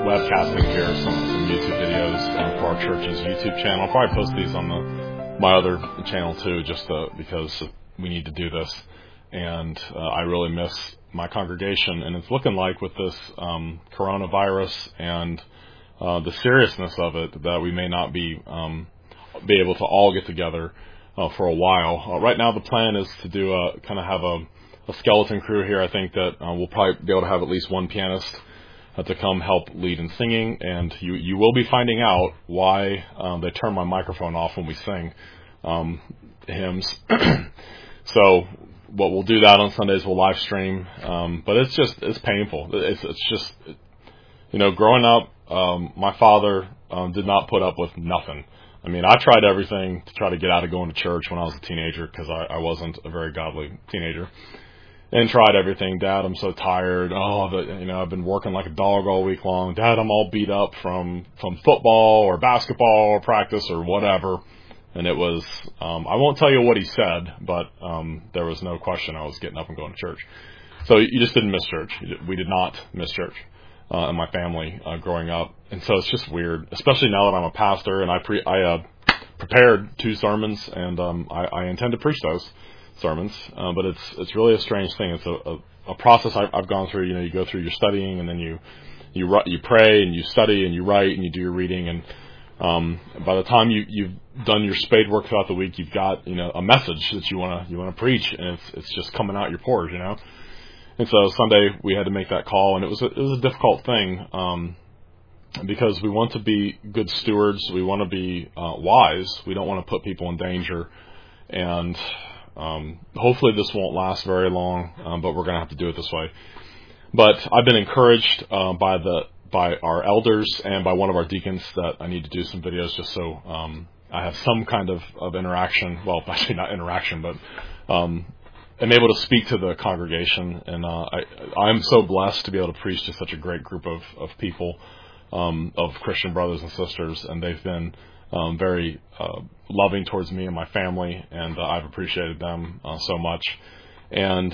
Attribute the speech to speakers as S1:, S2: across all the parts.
S1: webcasting here some YouTube videos for our church's YouTube channel. I'll probably post these on my other channel too, just because we need to do this. And I really miss my congregation, and it's looking like with this coronavirus and the seriousness of it that we may not be able to all get together for a while. Right now, the plan is to do kind of have a skeleton crew here. I think that we'll probably be able to have at least one pianist to come help lead in singing, and you will be finding out why they turn my microphone off when we sing hymns. So what we'll do that on Sundays, we'll live stream, but it's painful. It's just, growing up, my father did not put up with nothing. I mean, I tried everything to try to get out of going to church when I was a teenager because I wasn't a very godly teenager. And tried everything. Dad, I'm so tired. I've been working like a dog all week long. Dad, I'm all beat up from football or basketball or practice or whatever. And it was, I won't tell you what he said, but there was no question I was getting up and going to church. So you just didn't miss church. We did not miss church in my family growing up. And so it's just weird, especially now that I'm a pastor and I prepared 2 sermons and I intend to preach those sermons, but it's really a strange thing. It's a process I've gone through. You go through your studying, and then you pray and you study and you write and you do your reading, and by the time you've done your spade work throughout the week, you've got a message that you want to preach, and it's just coming out your pores, And so Sunday we had to make that call, and it was a difficult thing because we want to be good stewards, we want to be wise, we don't want to put people in danger, and hopefully this won't last very long, but we're going to have to do it this way. But I've been encouraged by our elders and by one of our deacons that I need to do some videos just so I have some kind of interaction. Well, actually not interaction, but I'm able to speak to the congregation. And I'm so blessed to be able to preach to such a great group of people, of Christian brothers and sisters, and they've been very loving towards me and my family, and I've appreciated them so much. And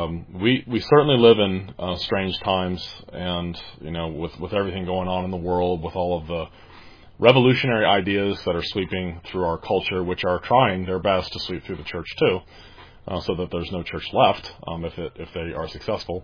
S1: we certainly live in strange times, and with everything going on in the world, with all of the revolutionary ideas that are sweeping through our culture, which are trying their best to sweep through the church too, so that there's no church left if they are successful.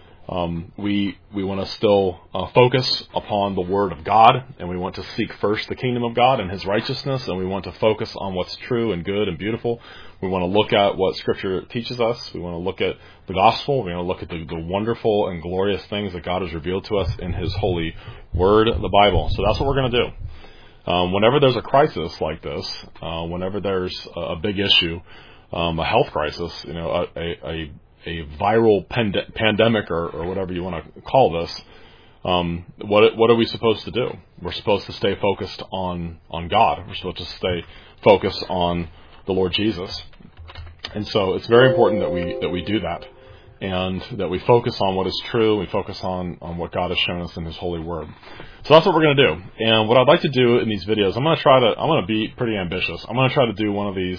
S1: We want to still focus upon the Word of God, and we want to seek first the kingdom of God and His righteousness, and we want to focus on what's true and good and beautiful. We want to look at what Scripture teaches us. We want to look at the gospel. We want to look at the wonderful and glorious things that God has revealed to us in His holy Word, the Bible. So that's what we're going to do. Whenever there's a crisis like this, whenever there's a big issue, a health crisis, a viral pandemic or whatever you want to call this, what are we supposed to do? We're supposed to stay focused on God. We're supposed to stay focused on the Lord Jesus. And so it's very important that we do that, and that we focus on what is true. We focus on what God has shown us in His holy Word. So that's what we're going to do. And what I'd like to do in these videos, I'm going to be pretty ambitious. I'm going to try to do one of these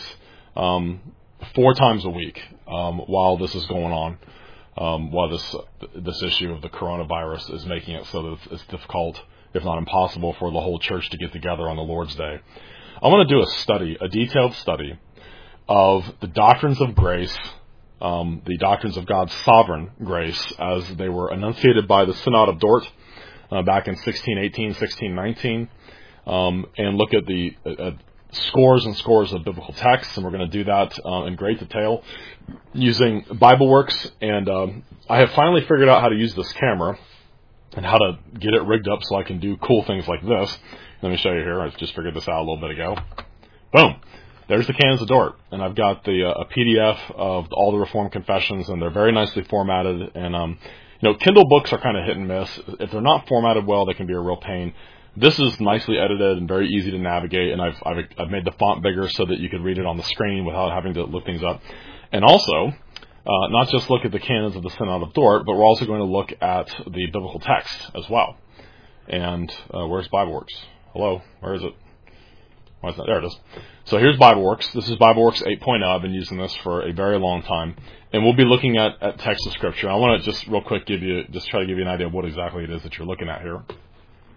S1: 4 times a week while this is going on, while this issue of the coronavirus is making it so that it's difficult, if not impossible, for the whole church to get together on the Lord's Day. I want to do a detailed study of the doctrines of grace, the doctrines of God's sovereign grace as they were enunciated by the Synod of Dort back in 1618, 1619, and look at the scores and scores of biblical texts, and we're going to do that in great detail using BibleWorks. And I have finally figured out how to use this camera and how to get it rigged up so I can do cool things like this. Let me show you here. I just figured this out a little bit ago. Boom. There's the Canons of Dort, and I've got a PDF of all the Reformed confessions, and they're very nicely formatted. And Kindle books are kind of hit and miss. If they're not formatted well, they can be a real pain. This is nicely edited and very easy to navigate, and I've made the font bigger so that you could read it on the screen without having to look things up. And also, not just look at the canons of the Synod of Dort, but we're also going to look at the biblical text as well. And where's BibleWorks? Hello, where is it? Why is that? There it is. So here's BibleWorks. This is BibleWorks 8.0. I've been using this for a very long time. And we'll be looking at text of Scripture. I want to just real quick try to give you an idea of what exactly it is that you're looking at here.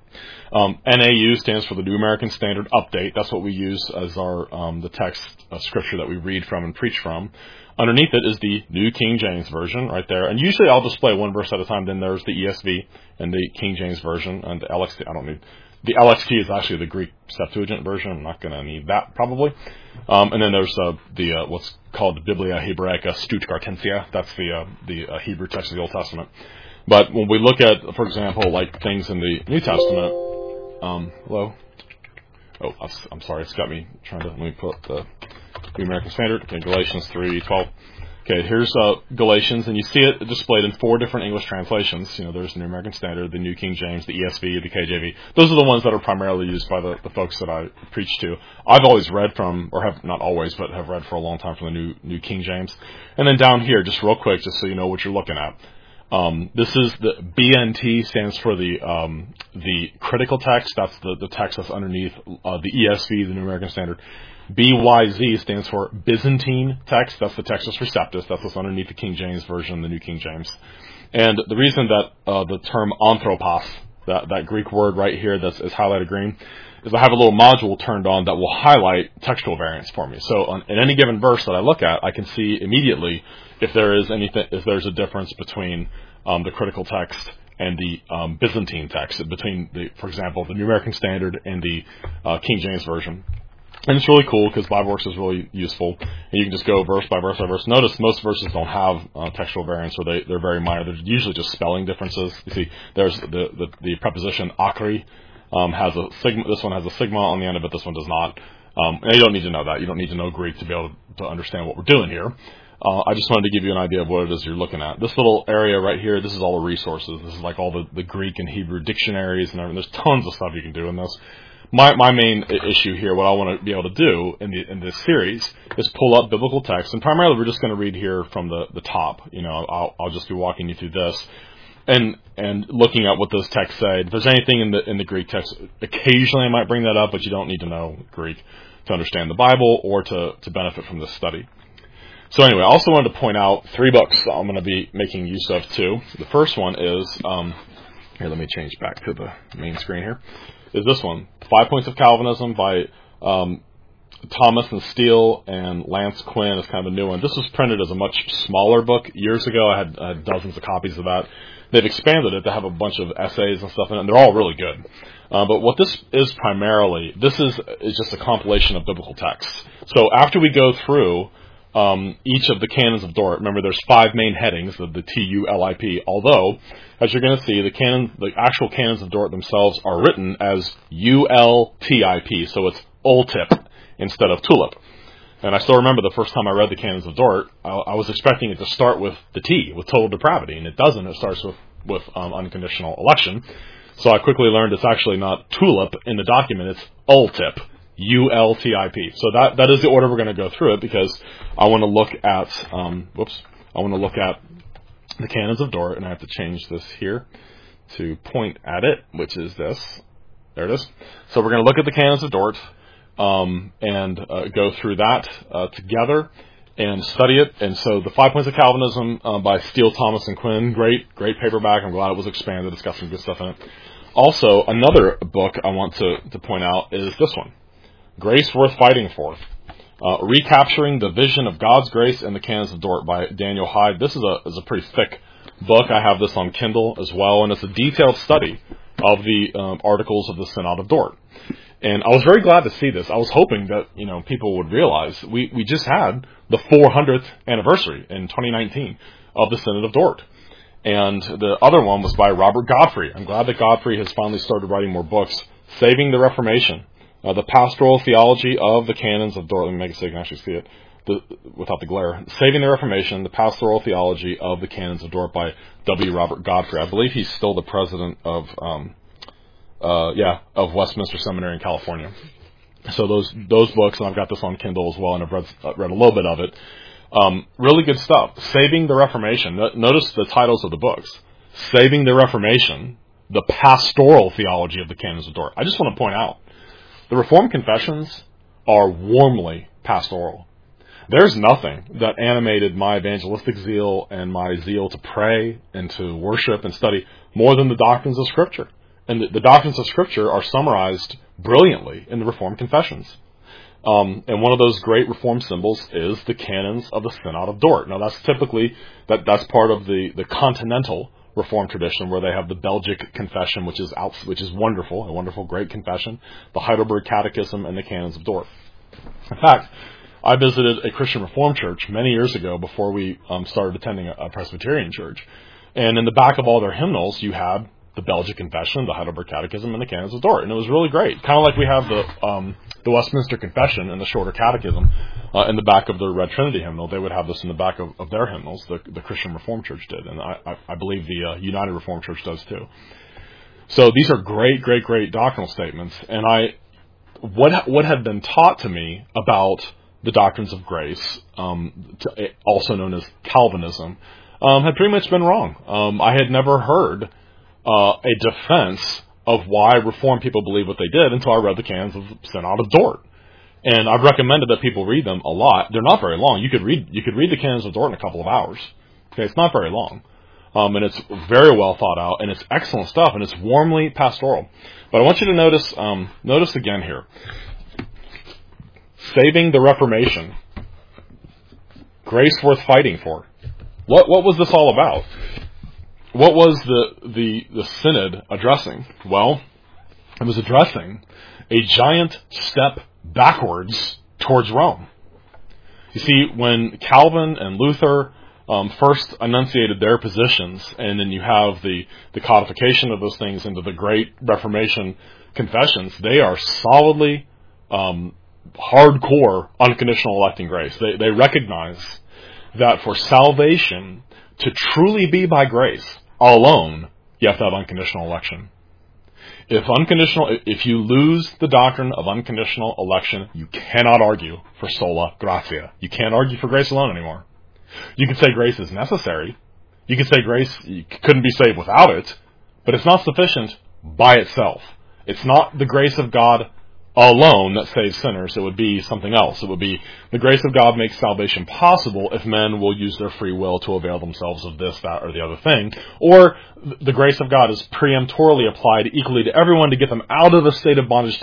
S1: NAU stands for the New American Standard Update. That's what we use as our the text of Scripture that we read from and preach from. Underneath it is the New King James Version right there. And usually I'll display one verse at a time. Then there's the ESV and the King James Version and the LXT. I don't need... The LXT is actually the Greek Septuagint version. I'm not going to need that, probably. And then there's the what's called the Biblia Hebraica Stuttgartensia. That's the Hebrew text of the Old Testament. But when we look at, for example, like things in the New Testament... hello? Oh, I'm sorry. It's got me trying to... Let me put the New American Standard. Okay, Galatians 3:12. Okay, here's Galatians, and you see it displayed in 4 different English translations. You know, there's the New American Standard, the New King James, the ESV, the KJV. Those are the ones that are primarily used by the folks that I preach to. I've always read from, or have not always, but have read for a long time from the New King James. And then down here, just real quick, just so you know what you're looking at. This is the BNT stands for the critical text. That's the text that's underneath the ESV, the New American Standard. BYZ stands for Byzantine text. That's the Textus Receptus. That's what's underneath the King James Version, the New King James. And the reason that the term anthropos, that Greek word right here is highlighted green, is I have a little module turned on that will highlight textual variants for me. So in any given verse that I look at, I can see immediately if there's a difference between the critical text and the Byzantine text, between for example, the New American Standard and the King James Version. And it's really cool because BibleWorks is really useful. And you can just go verse by verse by verse. Notice most verses don't have textual variants, or they're very minor. They're usually just spelling differences. You see, there's the preposition akri has a sigma. This one has a sigma on the end of it. This one does not. And you don't need to know that. You don't need to know Greek to be able to understand what we're doing here. I just wanted to give you an idea of what it is you're looking at. This little area right here, this is all the resources. This is like all the Greek and Hebrew dictionaries and everything. There's tons of stuff you can do in this. My main issue here, what I want to be able to do in this series, is pull up biblical text, and primarily we're just going to read here from the top. You know, I'll just be walking you through this, and looking at what those texts say. If there's anything in the Greek text, occasionally I might bring that up, but you don't need to know Greek to understand the Bible or to benefit from this study. So anyway, I also wanted to point out 3 books that I'm going to be making use of too. The first one is here. Let me change back to the main screen here. Is this one, 5 Points of Calvinism by Thomas and Steele and Lance Quinn. It's kind of a new one. This was printed as a much smaller book years ago. I had dozens of copies of that. They've expanded it to have a bunch of essays and stuff in it, and they're all really good. But what this is primarily, this is just a compilation of biblical texts. So after we go through each of the canons of Dort, remember there's 5 main headings, the TULIP, although, as you're going to see, the actual canons of Dort themselves are written as ULTIP, so it's ULTIP instead of TULIP. And I still remember the first time I read the canons of Dort, I was expecting it to start with the T, with total depravity, and it doesn't. It starts with unconditional election. So I quickly learned it's actually not TULIP in the document, it's ULTIP. ULTIP. So that is the order we're going to go through it, because I want to look at the canons of Dort, and I have to change this here to point at it, which is this. There it is. So we're going to look at the canons of Dort and go through that together and study it. And so the 5 Points of Calvinism by Steele, Thomas, and Quinn, great paperback. I'm glad it was expanded. It's got some good stuff in it. Also, another book I want to point out is this one, Grace Worth Fighting For. Recapturing the Vision of God's Grace in the Canons of Dort by Daniel Hyde. This is a pretty thick book. I have this on Kindle as well, and it's a detailed study of the articles of the Synod of Dort. And I was very glad to see this. I was hoping that people would realize we just had the 400th anniversary in 2019 of the Synod of Dort. And the other one was by Robert Godfrey. I'm glad that Godfrey has finally started writing more books. Saving the Reformation. The Pastoral Theology of the Canons of Dort. Let me make it so you can actually see it without the glare. Saving the Reformation, the Pastoral Theology of the Canons of Dort by W. Robert Godfrey. I believe he's still the president of Westminster Seminary in California. So those books, and I've got this on Kindle as well, and I've read a little bit of it. Really good stuff. Saving the Reformation. Notice the titles of the books. Saving the Reformation, the Pastoral Theology of the Canons of Dort. I just want to point out, the Reformed Confessions are warmly pastoral. There's nothing that animated my evangelistic zeal and my zeal to pray and to worship and study more than the doctrines of Scripture. And the doctrines of Scripture are summarized brilliantly in the Reformed Confessions. And one of those great Reformed symbols is the canons of the Synod of Dort. Now, that's typically, that's part of the continental Reformed tradition, where they have the Belgic Confession, which is wonderful, a wonderful, great confession, the Heidelberg Catechism, and the canons of Dort. In fact, I visited a Christian Reformed church many years ago before we started attending a Presbyterian church. And in the back of all their hymnals, you had the Belgic Confession, the Heidelberg Catechism, and the Canons of Dort. And it was really great. Kind of like we have the Westminster Confession and the Shorter Catechism in the back of the Red Trinity hymnal. They would have this in the back of their hymnals. The Christian Reformed Church did. And I believe the United Reformed Church does too. So these are great, great, great doctrinal statements. And what had been taught to me about the doctrines of grace, also known as Calvinism, had pretty much been wrong. I had never heard a defense of why Reformed people believe what they did until I read the canons of Synod of Dort. And I've recommended that people read them a lot. They're not very long. You could read the canons of Dort in a couple of hours. Okay, it's not very long. And it's very well thought out, and it's excellent stuff, and it's warmly pastoral. But I want you to notice again here. Saving the Reformation. Grace worth fighting for. What was this all about? What was the synod addressing? Well, it was addressing a giant step backwards towards Rome. You see, when Calvin and Luther first enunciated their positions, and then you have the codification of those things into the great Reformation confessions, they are solidly hardcore unconditional electing grace. They recognize that for salvation to truly be by grace alone, you have to have unconditional election. If you lose the doctrine of unconditional election, you cannot argue for sola gratia. You can't argue for grace alone anymore. You can say grace is necessary. You can say grace, you couldn't be saved without it, but it's not sufficient by itself. It's not the grace of God alone that saves sinners. It would be something else. It would be the grace of God makes salvation possible if men will use their free will to avail themselves of this, that, or the other thing. Or the grace of God is preemptorily applied equally to everyone to get them out of a state of bondage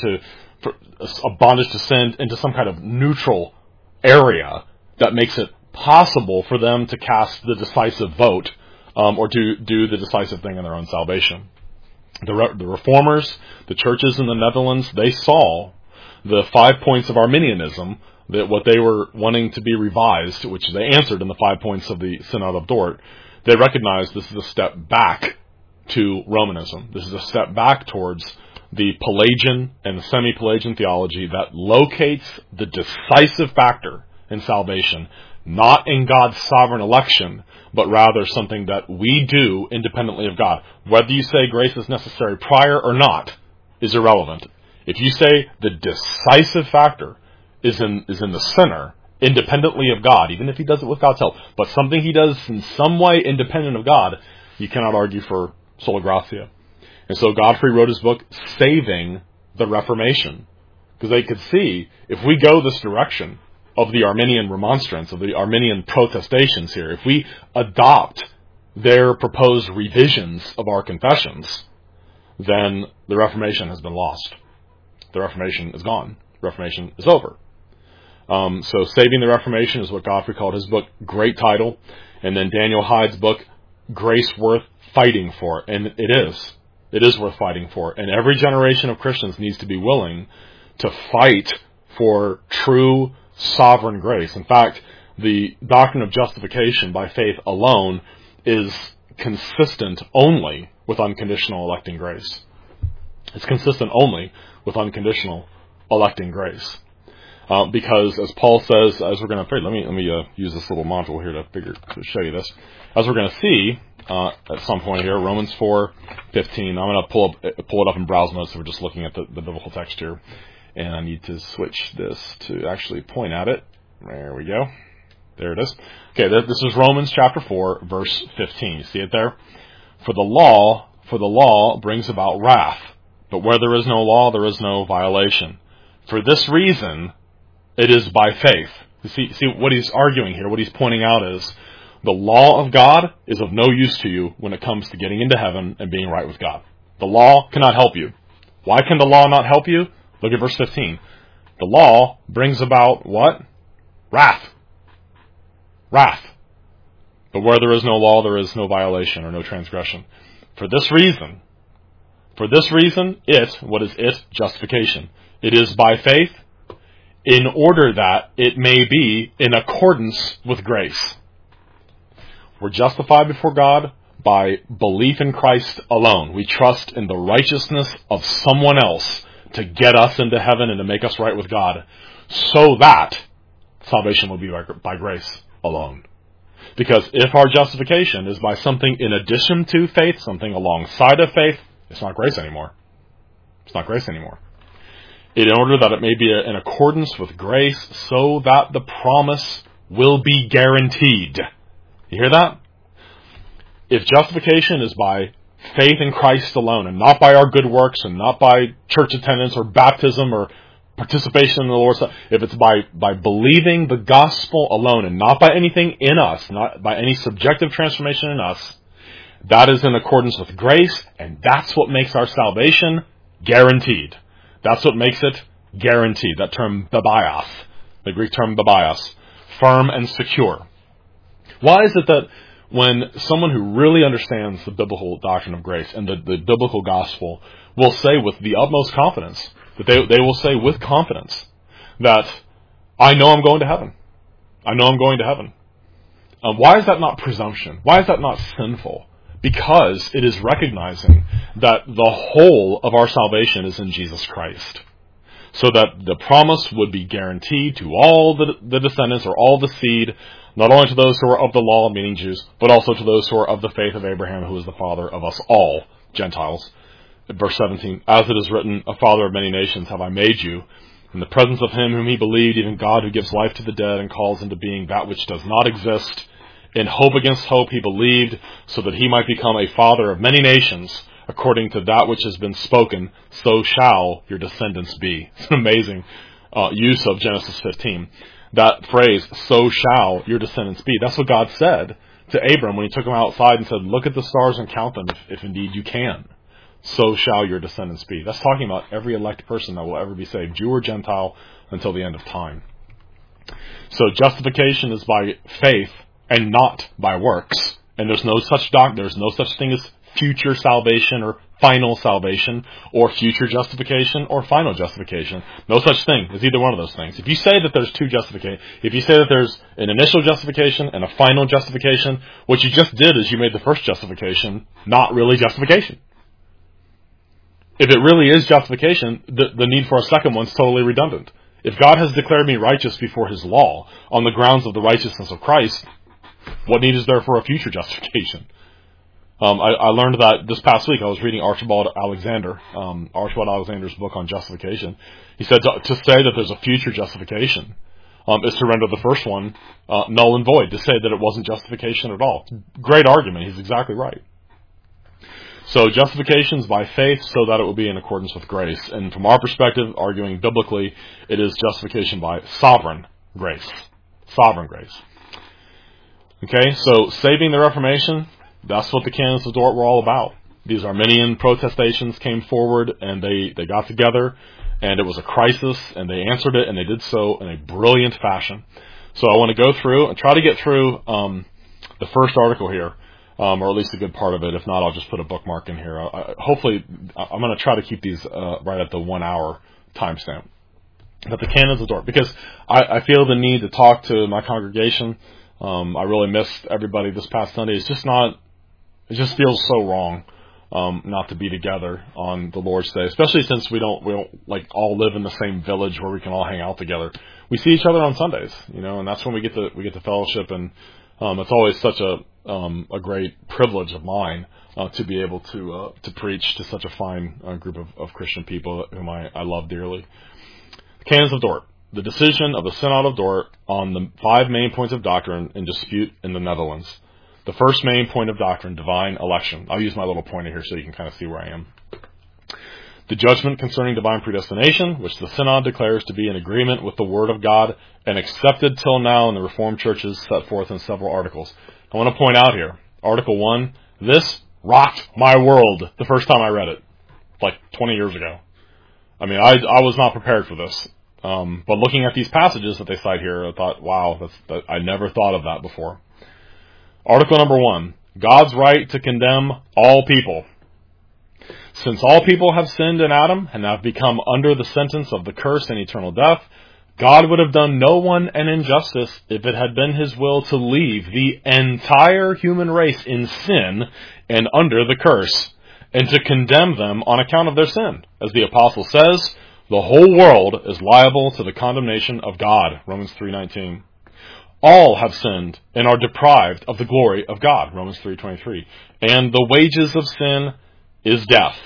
S1: to sin into some kind of neutral area that makes it possible for them to cast the decisive vote or to do the decisive thing in their own salvation. The Reformers, the churches in the Netherlands, they saw the 5 points of Arminianism, that what they were wanting to be revised, which they answered in the 5 points of the Synod of Dort. They recognized this is a step back to Romanism. This is a step back towards the Pelagian and the semi-Pelagian theology that locates the decisive factor in salvation, not in God's sovereign election, but rather something that we do independently of God. Whether you say grace is necessary prior or not is irrelevant. If you say the decisive factor is in the sinner, independently of God, even if he does it with God's help, but something he does in some way independent of God, you cannot argue for sola gratia. And so Godfrey wrote his book, Saving the Reformation, because they could see, if we go this direction of the Arminian remonstrance, of the Arminian protestations here, if we adopt their proposed revisions of our confessions, then the Reformation has been lost. The Reformation is gone. The Reformation is over. So Saving the Reformation is what Godfrey called his book. Great title. And then Daniel Hyde's book, Grace Worth Fighting For. And it is. It is worth fighting for. And every generation of Christians needs to be willing to fight for true sovereign grace. In fact, the doctrine of justification by faith alone is consistent only with unconditional electing grace. It's consistent only with unconditional electing grace. Because as Paul says, as we're going to, let me use this little module here to show you this. As we're going to see at some point here, Romans 4:15. I'm going to pull it up in browse notes. So we're just looking at the biblical text here. And I need to switch this to actually point at it. There we go. There it is. Okay, this is Romans chapter 4, verse 15. You see it there? For the law brings about wrath. But where there is no law, there is no violation. For this reason, it is by faith. You see what he's arguing here, what he's pointing out is, the law of God is of no use to you when it comes to getting into heaven and being right with God. The law cannot help you. Why can the law not help you? Look at verse 15. The law brings about what? Wrath. Wrath. But where there is no law, there is no violation or no transgression. For this reason, what is it? Justification. It is by faith, in order that it may be in accordance with grace. We're justified before God by belief in Christ alone. We trust in the righteousness of someone else to get us into heaven and to make us right with God, so that salvation will be by grace alone. Because if our justification is by something in addition to faith, something alongside of faith, it's not grace anymore. It's not grace anymore. In order that it may be in accordance with grace, so that the promise will be guaranteed. You hear that? If justification is by faith in Christ alone, and not by our good works, and not by church attendance or baptism or participation in the Lord's Supper, if it's by believing the gospel alone, and not by anything in us, not by any subjective transformation in us, that is in accordance with grace, and that's what makes our salvation guaranteed. That's what makes it guaranteed. That term, babios, the Greek term babios, firm and secure. Why is it that when someone who really understands the biblical doctrine of grace and the biblical gospel will say with the utmost confidence, that they will say with confidence that I know I'm going to heaven. I know I'm going to heaven. Why is that not presumption? Why is that not sinful? Because it is recognizing that the whole of our salvation is in Jesus Christ. So that the promise would be guaranteed to all the descendants or all the seed, not only to those who are of the law, meaning Jews, but also to those who are of the faith of Abraham, who is the father of us all, Gentiles. Verse 17, as it is written, a father of many nations have I made you, in the presence of him whom he believed, even God who gives life to the dead and calls into being that which does not exist. In hope against hope he believed, so that he might become a father of many nations, according to that which has been spoken, so shall your descendants be. It's an amazing use of Genesis 15. That phrase, so shall your descendants be. That's what God said to Abram when he took him outside and said, look at the stars and count them if indeed you can. So shall your descendants be. That's talking about every elect person that will ever be saved, Jew or Gentile, until the end of time. So justification is by faith and not by works. And there's no such there's no such thing as future salvation or final salvation or future justification or final justification. No such thing as either one of those things. If you say that there's two justifications, if you say that there's an initial justification and a final justification, what you just did is you made the first justification not really justification. If it really is justification, the need for a second one's totally redundant. If God has declared me righteous before his law on the grounds of the righteousness of Christ, what need is there for a future justification? I learned that this past week. I was reading Archibald Alexander's book on justification. He said to say that there's a future justification is to render the first one null and void, to say that it wasn't justification at all. Great argument. He's exactly right. So justification is by faith so that it will be in accordance with grace. And from our perspective, arguing biblically, it is justification by sovereign grace. Sovereign grace. Okay, so saving the Reformation, that's what the Canons of Dort were all about. These Arminian protestations came forward and they got together, and it was a crisis, and they answered it, and they did so in a brilliant fashion. So I want to go through and try to get through the first article here. Or at least a good part of it. If not, I'll just put a bookmark in here. Hopefully, I'm going to try to keep these right at the 1 hour timestamp. But the Canons of Dort, because I feel the need to talk to my congregation. I really missed everybody this past Sunday. It just feels so wrong not to be together on the Lord's Day, especially since we don't like all live in the same village where we can all hang out together. We see each other on Sundays, and that's when we get to fellowship, and it's always such a great privilege of mine to be able to preach to such a fine group of Christian people whom I love dearly. The Canons of Dort. The decision of the Synod of Dort on the 5 main points of doctrine in dispute in the Netherlands. The first main point of doctrine, divine election. I'll use my little pointer here so you can kind of see where I am. The judgment concerning divine predestination, which the Synod declares to be in agreement with the Word of God and accepted till now in the Reformed churches set forth in several articles. I want to point out here, Article 1, this rocked my world the first time I read it. like 20 years ago. I mean, I was not prepared for this. But looking at these passages that they cite here, I thought, wow, I never thought of that before. Article number 1, God's right to condemn all people. Since all people have sinned in Adam and have become under the sentence of the curse and eternal death, God would have done no one an injustice if it had been his will to leave the entire human race in sin and under the curse, and to condemn them on account of their sin. As the apostle says, the whole world is liable to the condemnation of God. Romans 3:19. All have sinned and are deprived of the glory of God. Romans 3:23. And the wages of sin is death.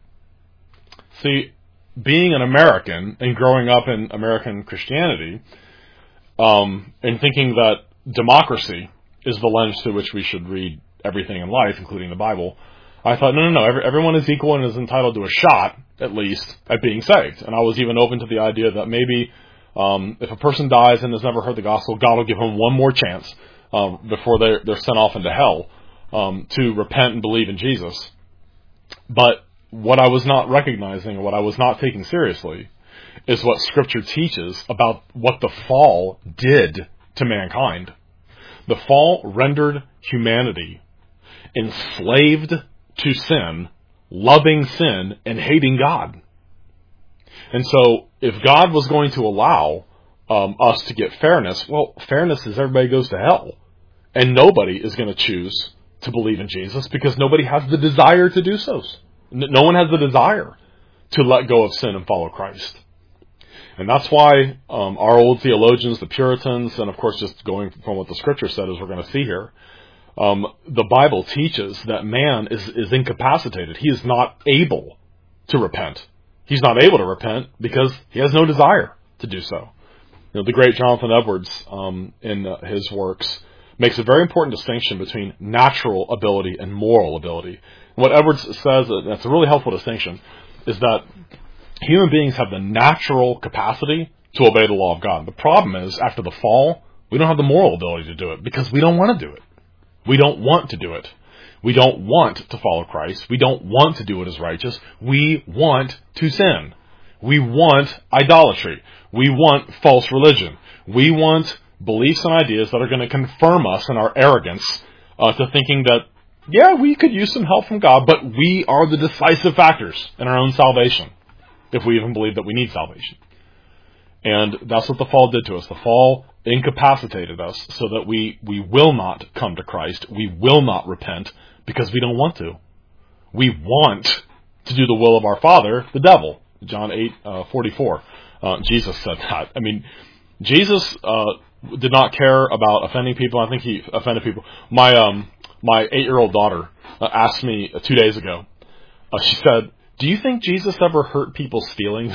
S1: See, being an American and growing up in American Christianity, and thinking that democracy is the lens through which we should read everything in life, including the Bible, I thought, no, everyone is equal and is entitled to a shot, at least, at being saved. And I was even open to the idea that maybe if a person dies and has never heard the gospel, God will give them one more chance before they're sent off into hell to repent and believe in Jesus. But what I was not recognizing, what I was not taking seriously, is what Scripture teaches about what the fall did to mankind. The fall rendered humanity enslaved to sin, loving sin, and hating God. And so, if God was going to allow us to get fairness, well, fairness is everybody goes to hell. And nobody is going to choose to believe in Jesus because nobody has the desire to do so. No one has the desire to let go of sin and follow Christ. And that's why our old theologians, the Puritans, and of course just going from what the Scripture said, as we're going to see here, the Bible teaches that man is incapacitated. He is not able to repent. He's not able to repent because he has no desire to do so. You know, the great Jonathan Edwards, in his works, makes a very important distinction between natural ability and moral ability. What Edwards says, and that's a really helpful distinction, is that human beings have the natural capacity to obey the law of God. The problem is, after the fall, we don't have the moral ability to do it because we don't want to do it. We don't want to do it. We don't want to follow Christ. We don't want to do what is righteous. We want to sin. We want idolatry. We want false religion. We want beliefs and ideas that are going to confirm us in our arrogance to thinking that, yeah, we could use some help from God, but we are the decisive factors in our own salvation, if we even believe that we need salvation. And that's what the fall did to us. The fall incapacitated us so that we will not come to Christ. We will not repent because we don't want to. We want to do the will of our father, the devil. John 8:44. Jesus said that. I mean, Jesus did not care about offending people. I think he offended people. My 8-year-old daughter asked me 2 days ago. She said, "Do you think Jesus ever hurt people's feelings?"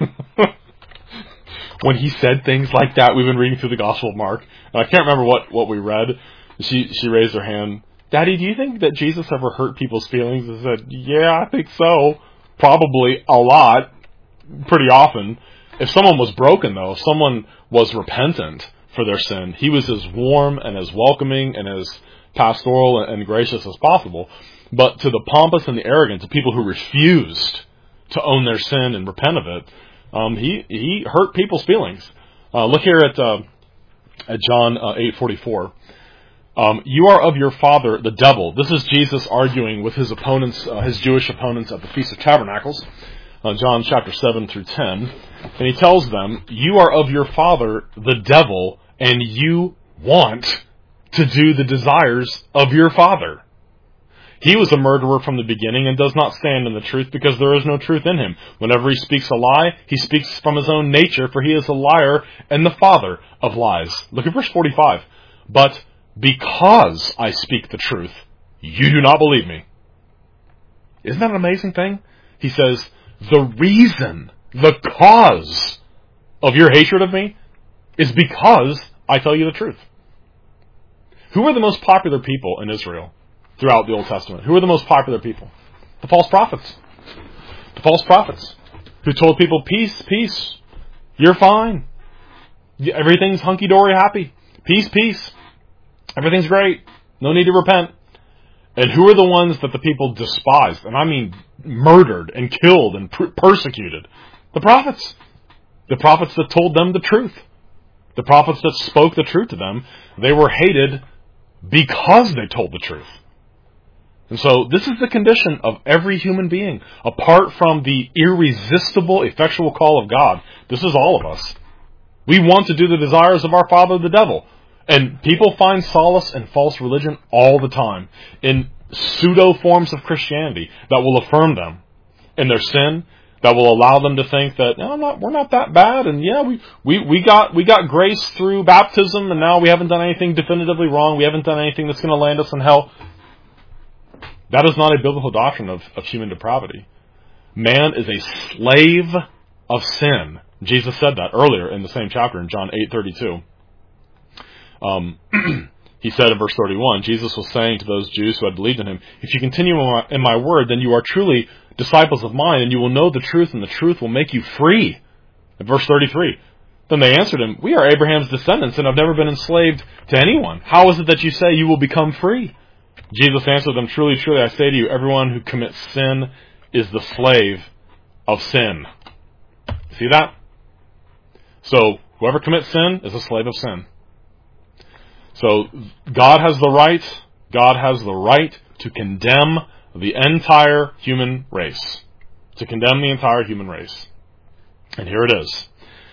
S1: When he said things like that, we've been reading through the Gospel of Mark, and I can't remember what we read. She raised her hand. "Daddy, do you think that Jesus ever hurt people's feelings?" I said, "Yeah, I think so. Probably a lot. Pretty often. If someone was broken, though, if someone was repentant for their sin, he was as warm and as welcoming and as pastoral and gracious as possible. But to the pompous and the arrogant, to people who refused to own their sin and repent of it, he hurt people's feelings. Look here at John 8:44. You are of your father, the devil. This is Jesus arguing with his opponents, his Jewish opponents at the Feast of Tabernacles, John chapter 7 through 10. And he tells them, you are of your father, the devil, and you want to do the desires of your father. He was a murderer from the beginning and does not stand in the truth because there is no truth in him. Whenever he speaks a lie, he speaks from his own nature, for he is a liar and the father of lies. Look at verse 45. But because I speak the truth, you do not believe me. Isn't that an amazing thing? He says, the reason, the cause of your hatred of me is because I tell you the truth. Who were the most popular people in Israel throughout the Old Testament? Who were the most popular people? The false prophets. The false prophets who told people, peace, peace, you're fine. Everything's hunky-dory happy. Peace, peace. Everything's great. No need to repent. And who are the ones that the people despised? And I mean murdered and killed and persecuted? The prophets. The prophets that told them the truth. The prophets that spoke the truth to them. They were hated because they told the truth. And so this is the condition of every human being. Apart from the irresistible, effectual call of God, this is all of us. We want to do the desires of our father, the devil. And people find solace in false religion all the time, in pseudo forms of Christianity that will affirm them in their sin, that will allow them to think that we're not that bad, and we got grace through baptism, and now we haven't done anything definitively wrong. We haven't done anything that's going to land us in hell. That is not a biblical doctrine of human depravity. Man is a slave of sin. Jesus said that earlier in the same chapter in John 8:32. He said in verse 31, Jesus was saying to those Jews who had believed in him, if you continue in my word, then you are truly disciples of mine, and you will know the truth, and the truth will make you free. In verse 33, then they answered him, we are Abraham's descendants and have never been enslaved to anyone. How is it that you say you will become free? Jesus answered them, truly, truly, I say to you, everyone who commits sin is the slave of sin. See that? So, whoever commits sin is a slave of sin. So, God has the right to condemn the entire human race. To condemn the entire human race. And here it is.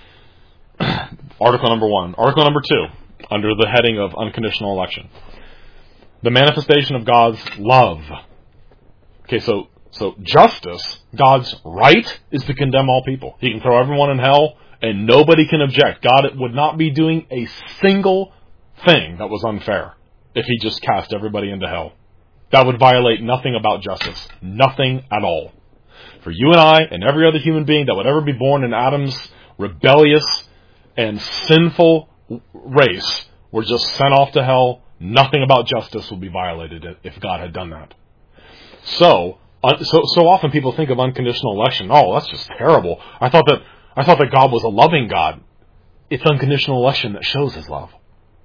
S1: Article number 1. Article number 2, under the heading of unconditional election. The manifestation of God's love. Okay, so justice, God's right, is to condemn all people. He can throw everyone in hell, and nobody can object. God would not be doing a single thing that was unfair if he just cast everybody into hell. That would violate nothing about justice. Nothing at all. For you and I and every other human being that would ever be born in Adam's rebellious and sinful race were just sent off to hell, nothing about justice would be violated if God had done that. So often people think of unconditional election. Oh, that's just terrible. I thought that God was a loving God. It's unconditional election that shows his love.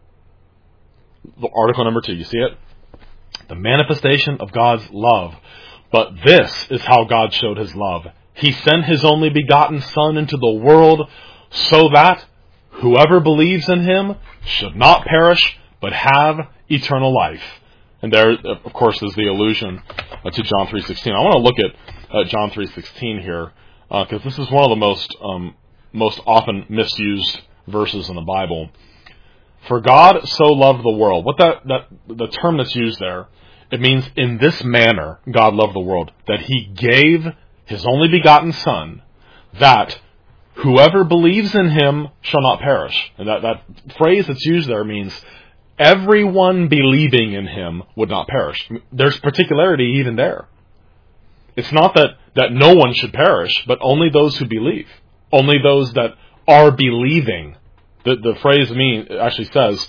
S1: Article number 2, you see it? The manifestation of God's love. But this is how God showed his love. He sent his only begotten Son into the world so that whoever believes in him should not perish, but have eternal life. And there, of course, is the allusion to John 3:16. I want to look at John 3:16 here, because this is one of the most often misused verses in the Bible. For God so loved the world. What the term that's used there, it means in this manner God loved the world, that he gave his only begotten Son, that whoever believes in him shall not perish. And that phrase that's used there means everyone believing in him would not perish. There's particularity even there. It's not that no one should perish, but only those who believe. Only those that are believing. The phrase actually says,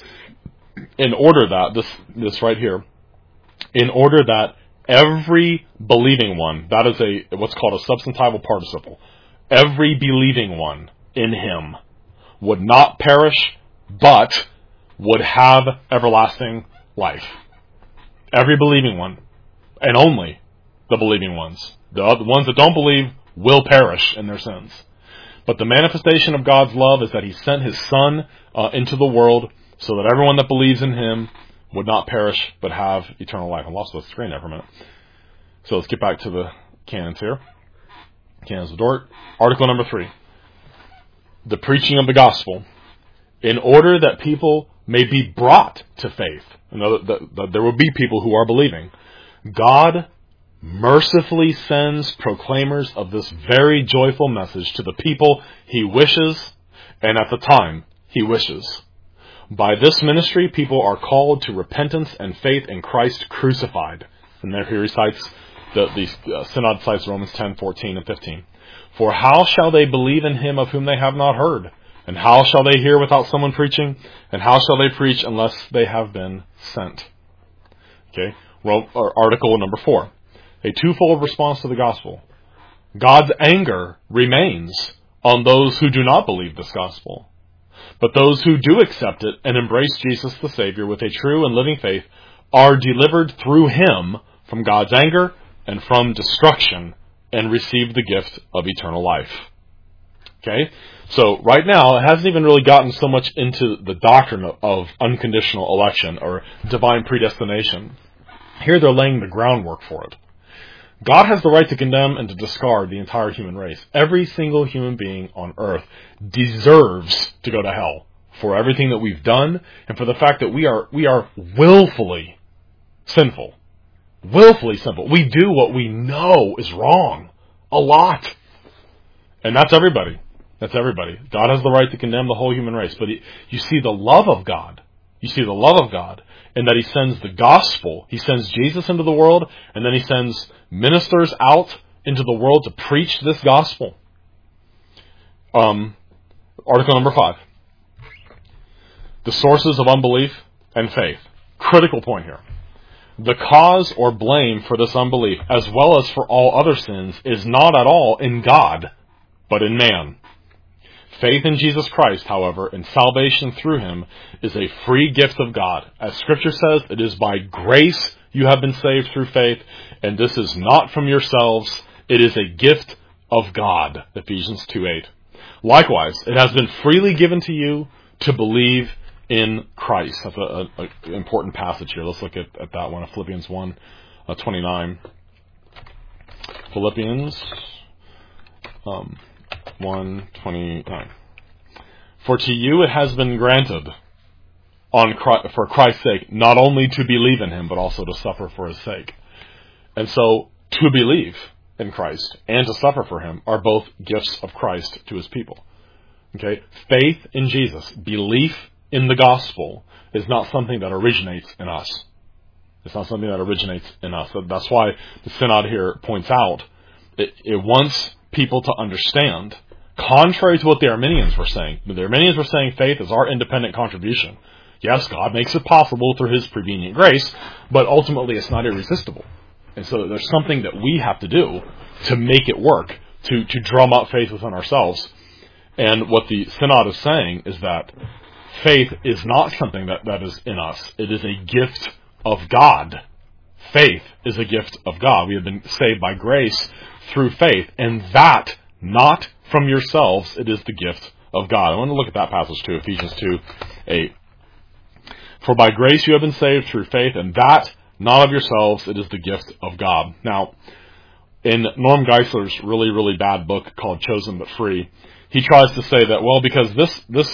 S1: in order that, this right here, in order that every believing one, that is what's called a substantival participle, every believing one in him would not perish, but would have everlasting life. Every believing one, and only the believing ones. The ones that don't believe will perish in their sins. But the manifestation of God's love is that he sent his Son into the world so that everyone that believes in him would not perish, but have eternal life. I lost the screen there for a minute. So let's get back to the canons here. Canons of Dort. Article number 3. The preaching of the gospel, in order that people may be brought to faith. That there will be people who are believing. God mercifully sends proclaimers of this very joyful message to the people he wishes, and at the time he wishes. By this ministry, people are called to repentance and faith in Christ crucified. And there he recites, the Synod cites Romans 10:14 and 15. For how shall they believe in him of whom they have not heard? And how shall they hear without someone preaching? And how shall they preach unless they have been sent? Okay, article number 4. A twofold response to the gospel. God's anger remains on those who do not believe this gospel. But those who do accept it and embrace Jesus the Savior with a true and living faith are delivered through him from God's anger and from destruction, and receive the gift of eternal life. Okay? So right now, it hasn't even really gotten so much into the doctrine of unconditional election or divine predestination. Here they're laying the groundwork for it. God has the right to condemn and to discard the entire human race. Every single human being on earth deserves to go to hell for everything that we've done and for the fact that we are willfully sinful. Willfully sinful. We do what we know is wrong. A lot. And that's everybody. That's everybody. God has the right to condemn the whole human race. But you see the love of God. You see the love of God in that he sends the gospel. He sends Jesus into the world, and then he sends ministers out into the world to preach this gospel. Article number 5. The sources of unbelief and faith. Critical point here. The cause or blame for this unbelief, as well as for all other sins, is not at all in God, but in man. Faith in Jesus Christ, however, and salvation through him is a free gift of God. As Scripture says, it is by grace you have been saved through faith, and this is not from yourselves. It is a gift of God. Ephesians 2:8. Likewise, it has been freely given to you to believe in Christ. That's an important passage here. Let's look at that one, Philippians 1:29. Philippians 1:29. For to you it has been granted for Christ's sake, not only to believe in him, but also to suffer for his sake. And so, to believe in Christ and to suffer for him are both gifts of Christ to his people. Okay? Faith in Jesus, belief in the gospel, is not something that originates in us. It's not something that originates in us. So that's why the Synod here points out it wants people to understand, contrary to what the Arminians were saying. The Arminians were saying faith is our independent contribution. Yes, God makes it possible through his prevenient grace, but ultimately it's not irresistible. And so there's something that we have to do to make it work, to drum up faith within ourselves. And what the Synod is saying is that faith is not something that is in us. It is a gift of God. Faith is a gift of God. We have been saved by grace through faith, and that not from yourselves, it is the gift of God. I want to look at that passage too, Ephesians 2:8. For by grace you have been saved through faith, and that not of yourselves, it is the gift of God. Now, in Norm Geisler's really, really bad book called Chosen But Free, he tries to say that, well, because this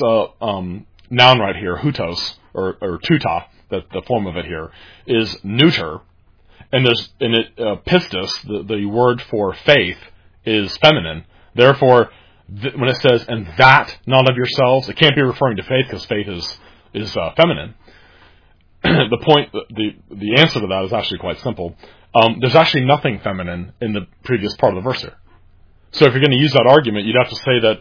S1: noun right here, hutos, or tuta, that the form of it here, is neuter, and pistis, the word for faith, is feminine. Therefore, when it says, and that not of yourselves, it can't be referring to faith because faith is feminine. The point, the answer to that is actually quite simple. There's actually nothing feminine in the previous part of the verse here. So if you're going to use that argument, you'd have to say that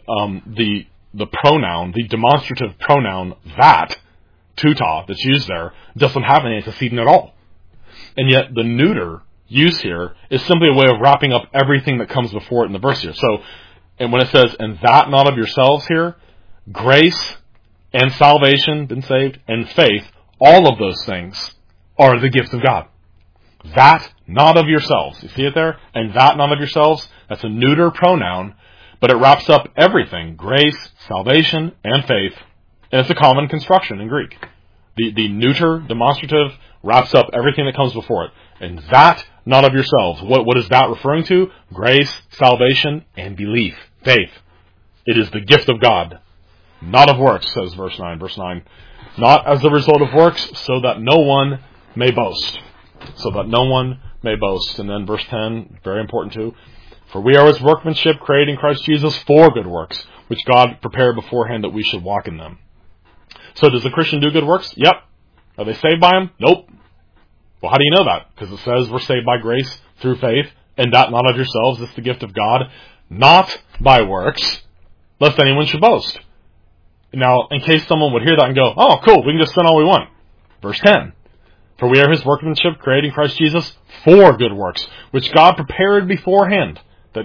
S1: the pronoun, the demonstrative pronoun that, tuta, that's used there, doesn't have any antecedent at all. And yet the neuter used here is simply a way of wrapping up everything that comes before it in the verse here. So, and when it says, and that not of yourselves here, grace and salvation, been saved, and faith, all of those things are the gift of God. That not of yourselves. You see it there? And that not of yourselves, that's a neuter pronoun, but it wraps up everything, grace, salvation, and faith. And it's a common construction in Greek. The neuter demonstrative wraps up everything that comes before it. And that not of yourselves. What is that referring to? Grace, salvation, and belief. Faith. It is the gift of God. Not of works, says verse 9. Verse 9. Not as the result of works, so that no one may boast. So that no one may boast. And then verse 10, very important too. For we are his workmanship, created in Christ Jesus for good works, which God prepared beforehand that we should walk in them. So does the Christian do good works? Yep. Are they saved by him? Nope. Well, how do you know that? Because it says we're saved by grace through faith, and that not of yourselves, it's the gift of God, not by works, lest anyone should boast. Now, in case someone would hear that and go, oh, cool, we can just sin all we want. Verse 10. For we are his workmanship, created in Christ Jesus for good works, which God prepared beforehand,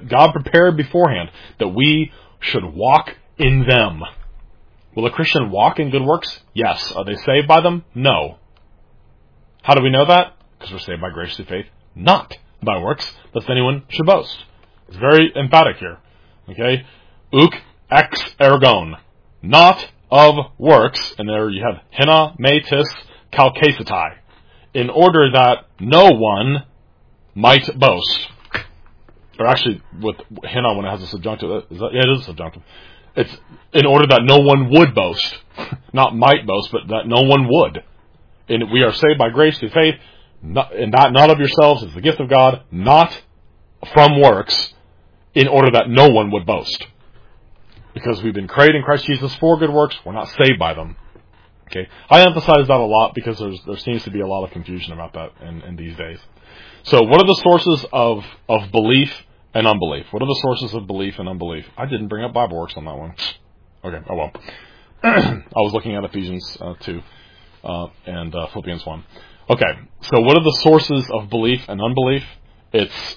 S1: that we should walk in them. Will a Christian walk in good works? Yes. Are they saved by them? No. How do we know that? Because we're saved by grace through faith, not by works, lest anyone should boast. It's very emphatic here. Okay? Uk ex ergon. Not of works. And there you have hina metis kalkesetai. In order that no one might boast. Or actually, with hina, when it has a subjunctive, it is a subjunctive. It's in order that no one would boast. Not might boast, but that no one would. And we are saved by grace through faith, and that not of yourselves is the gift of God, not from works, in order that no one would boast. Because we've been created in Christ Jesus for good works, we're not saved by them. Okay, I emphasize that a lot because there seems to be a lot of confusion about that in these days. So what are the sources of belief and unbelief? What are the sources of belief and unbelief? I didn't bring up Bible Works on that one. Okay, oh well. I was looking at Ephesians 2 and Philippians 1. Okay, so what are the sources of belief and unbelief? It's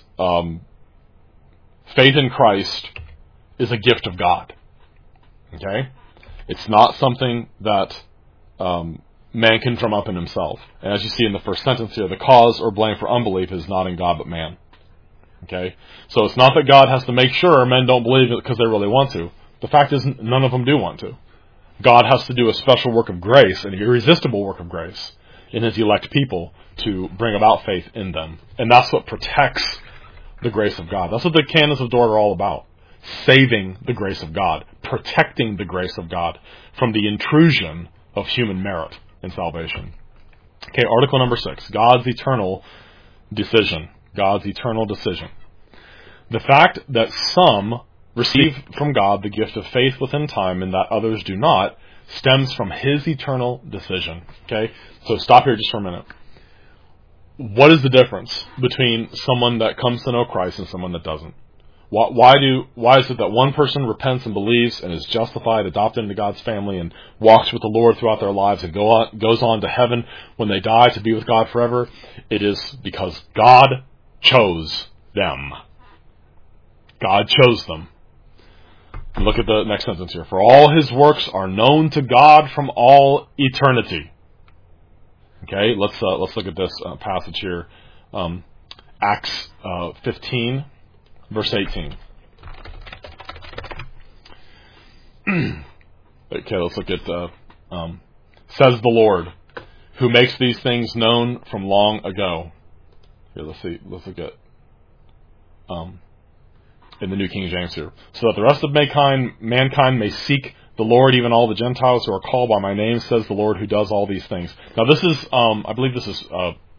S1: faith in Christ is a gift of God. Okay? It's not something that man can drum up in himself. And as you see in the first sentence here, the cause or blame for unbelief is not in God but man. Okay? So it's not that God has to make sure men don't believe it because they really want to. The fact is none of them do want to. God has to do a special work of grace, an irresistible work of grace in his elect people to bring about faith in them. And that's what protects the grace of God. That's what the canons of Dort are all about. Saving the grace of God. Protecting the grace of God from the intrusion of human merit in salvation. Okay, article number 6. God's eternal decision. God's eternal decision. The fact that some receive from God the gift of faith within time and that others do not stems from his eternal decision. Okay, so stop here just for a minute. What is the difference between someone that comes to know Christ and someone that doesn't? Why is it that one person repents and believes and is justified, adopted into God's family, and walks with the Lord throughout their lives and goes on to heaven when they die to be with God forever? It is because God chose them. God chose them. Look at the next sentence here. For all his works are known to God from all eternity. Okay, let's look at this passage here. Acts 15, verse 18. Okay, let's look at says the Lord, who makes these things known from long ago. Here, let's look at in the New King James here. So that the rest of mankind may seek the Lord, even all the Gentiles who are called by my name, says the Lord who does all these things. Now this is, I believe this is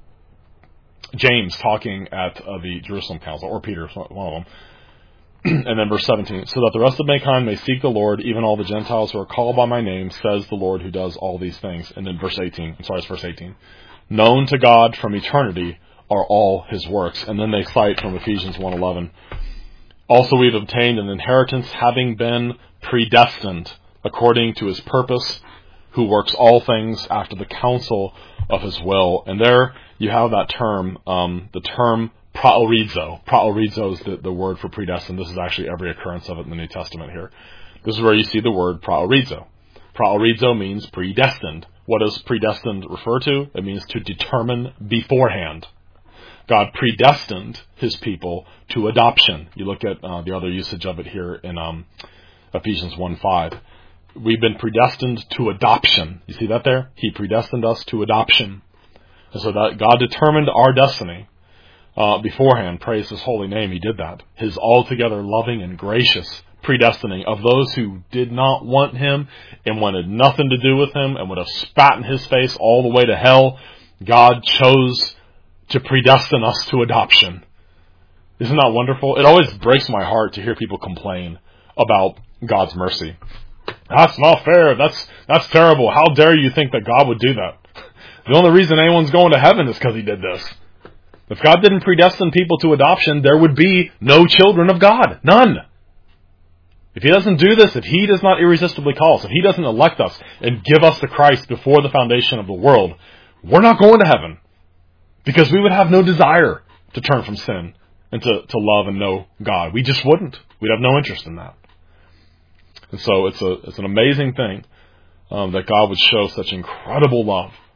S1: James talking at the Jerusalem Council, or Peter, one of them. And then verse 17, so that the rest of mankind may seek the Lord, even all the Gentiles who are called by my name, says the Lord who does all these things. And then verse 18, it's verse 18. Known to God from eternity are all his works. And then they cite from Ephesians 1:11. Also we've obtained an inheritance, having been predestined according to his purpose, who works all things after the counsel of his will. And there you have that term, the term praorizo. Praorizo is the word for predestined. This is actually every occurrence of it in the New Testament here. This is where you see the word praorizo. Praorizo means predestined. What does predestined refer to? It means to determine beforehand. God predestined his people to adoption. You look at the other usage of it here in Ephesians 1:5. We've been predestined to adoption. You see that there? He predestined us to adoption. And so that God determined our destiny beforehand. Praise his holy name. He did that. His altogether loving and gracious predestining of those who did not want him and wanted nothing to do with him and would have spat in his face all the way to hell. God chose to predestine us to adoption. Isn't that wonderful? It always breaks my heart to hear people complain about God's mercy. That's not fair. That's terrible. How dare you think that God would do that? The only reason anyone's going to heaven is because he did this. If God didn't predestine people to adoption, there would be no children of God. None. If he doesn't do this, if he does not irresistibly call us, if he doesn't elect us and give us to Christ before the foundation of the world, we're not going to heaven. Because we would have no desire to turn from sin and to love and know God. We just wouldn't. We'd have no interest in that. And so it's an amazing thing that God would show such incredible love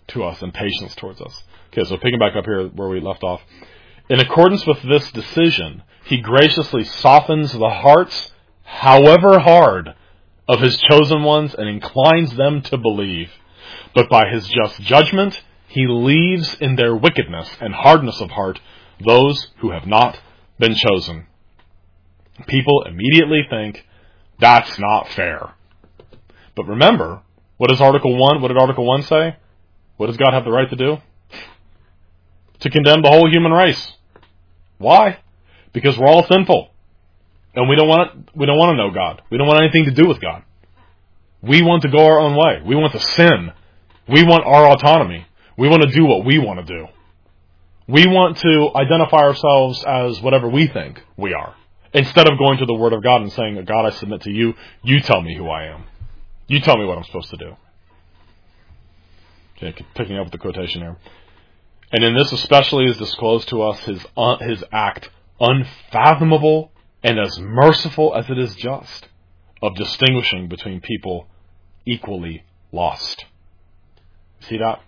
S1: to us and patience towards us. Okay, so picking back up here where we left off. In accordance with this decision, he graciously softens the hearts, however hard, of his chosen ones and inclines them to believe. But by his just judgment, he leaves in their wickedness and hardness of heart those who have not been chosen. People immediately think, that's not fair. But remember, what did Article 1 say? What does God have the right to do? To condemn the whole human race. Why? Because we're all sinful. And we don't want to know God. We don't want anything to do with God. We want to go our own way. We want to sin. We want our autonomy. We want to do what we want to do. We want to identify ourselves as whatever we think we are. Instead of going to the Word of God and saying, God, I submit to you. You tell me who I am. You tell me what I'm supposed to do. Okay, picking up with the quotation here. And in this especially is disclosed to us his act, unfathomable and as merciful as it is just, of distinguishing between people equally lost. See that?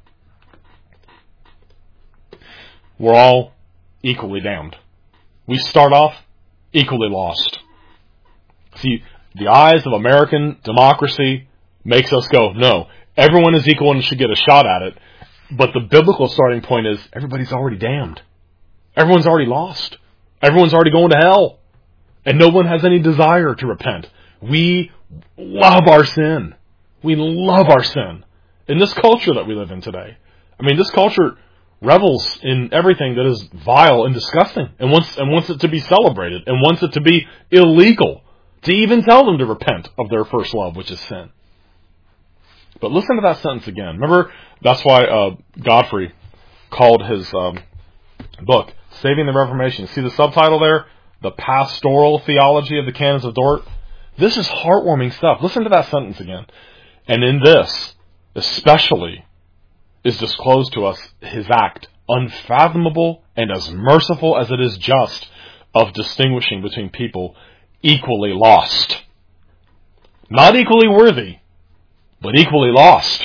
S1: We're all equally damned. We start off equally lost. See, the eyes of American democracy makes us go, no, everyone is equal and should get a shot at it. But the biblical starting point is everybody's already damned. Everyone's already lost. Everyone's already going to hell. And no one has any desire to repent. We love our sin. We love our sin. In this culture that we live in today. I mean, this culture revels in everything that is vile and disgusting and wants it to be celebrated and wants it to be illegal to even tell them to repent of their first love, which is sin. But listen to that sentence again. Remember, that's why Godfrey called his book Saving the Reformation. See the subtitle there? The Pastoral Theology of the Canons of Dort. This is heartwarming stuff. Listen to that sentence again. And in this, especially, is disclosed to us his act, unfathomable and as merciful as it is just, of distinguishing between people equally lost. Not equally worthy, but equally lost.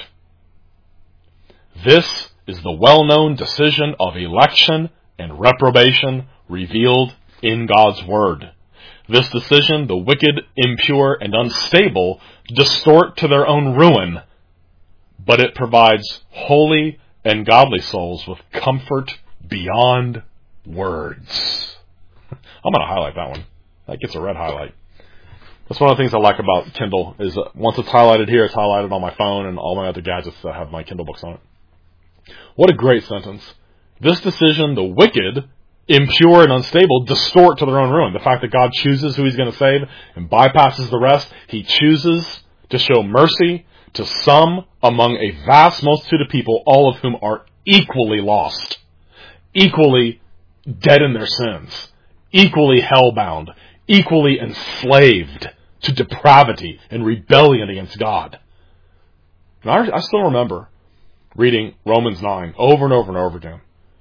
S1: This is the well-known decision of election and reprobation revealed in God's Word. This decision, the wicked, impure, and unstable distort to their own ruin, but it provides holy and godly souls with comfort beyond words. I'm going to highlight that one. That gets a red highlight. That's one of the things I like about Kindle, is that once it's highlighted here, it's highlighted on my phone and all my other gadgets that have my Kindle books on it. What a great sentence. This decision, the wicked, impure, and unstable distort to their own ruin. The fact that God chooses who He's going to save and bypasses the rest. He chooses to show mercy to some among a vast multitude of people, all of whom are equally lost, equally dead in their sins, equally hell-bound, equally enslaved to depravity and rebellion against God. And I still remember reading Romans 9 over and over and over again,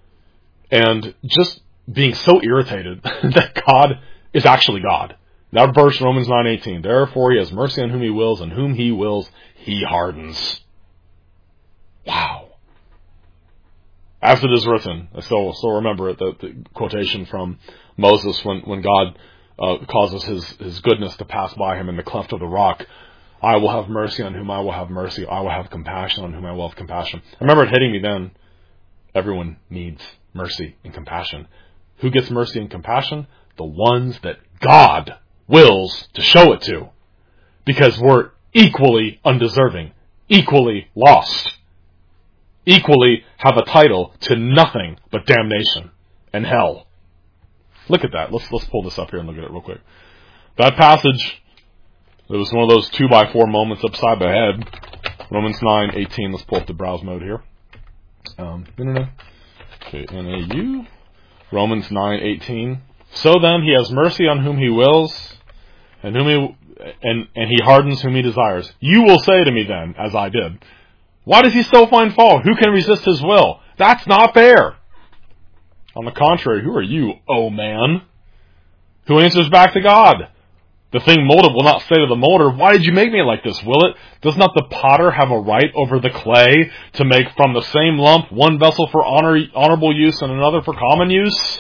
S1: and just being so irritated that God is actually God. That verse, Romans 9:18, therefore He has mercy on whom He wills, and whom He wills, He hardens. Wow. As it is written, I still remember it, the quotation from Moses when God causes his goodness to pass by him in the cleft of the rock. I will have mercy on whom I will have mercy. I will have compassion on whom I will have compassion. I remember it hitting me then. Everyone needs mercy and compassion. Who gets mercy and compassion? The ones that God wills to show it to. Because we're equally undeserving, equally lost, equally have a title to nothing but damnation and hell. Look at that. Let's pull this up here and look at it real quick. That passage, it was one of those 2x4 moments upside the head. Romans 9:18. Let's pull up the browse mode here. Okay, NAU. Romans 9:18. So then He has mercy on whom He wills, and He hardens whom He desires. You will say to me then, as I did, why does He still find fault? Who can resist His will? That's not fair. On the contrary, who are you, oh man, who answers back to God? The thing molded will not say to the molder, why did you make me like this, will it? Does not the potter have a right over the clay to make from the same lump one vessel for honorable use and another for common use?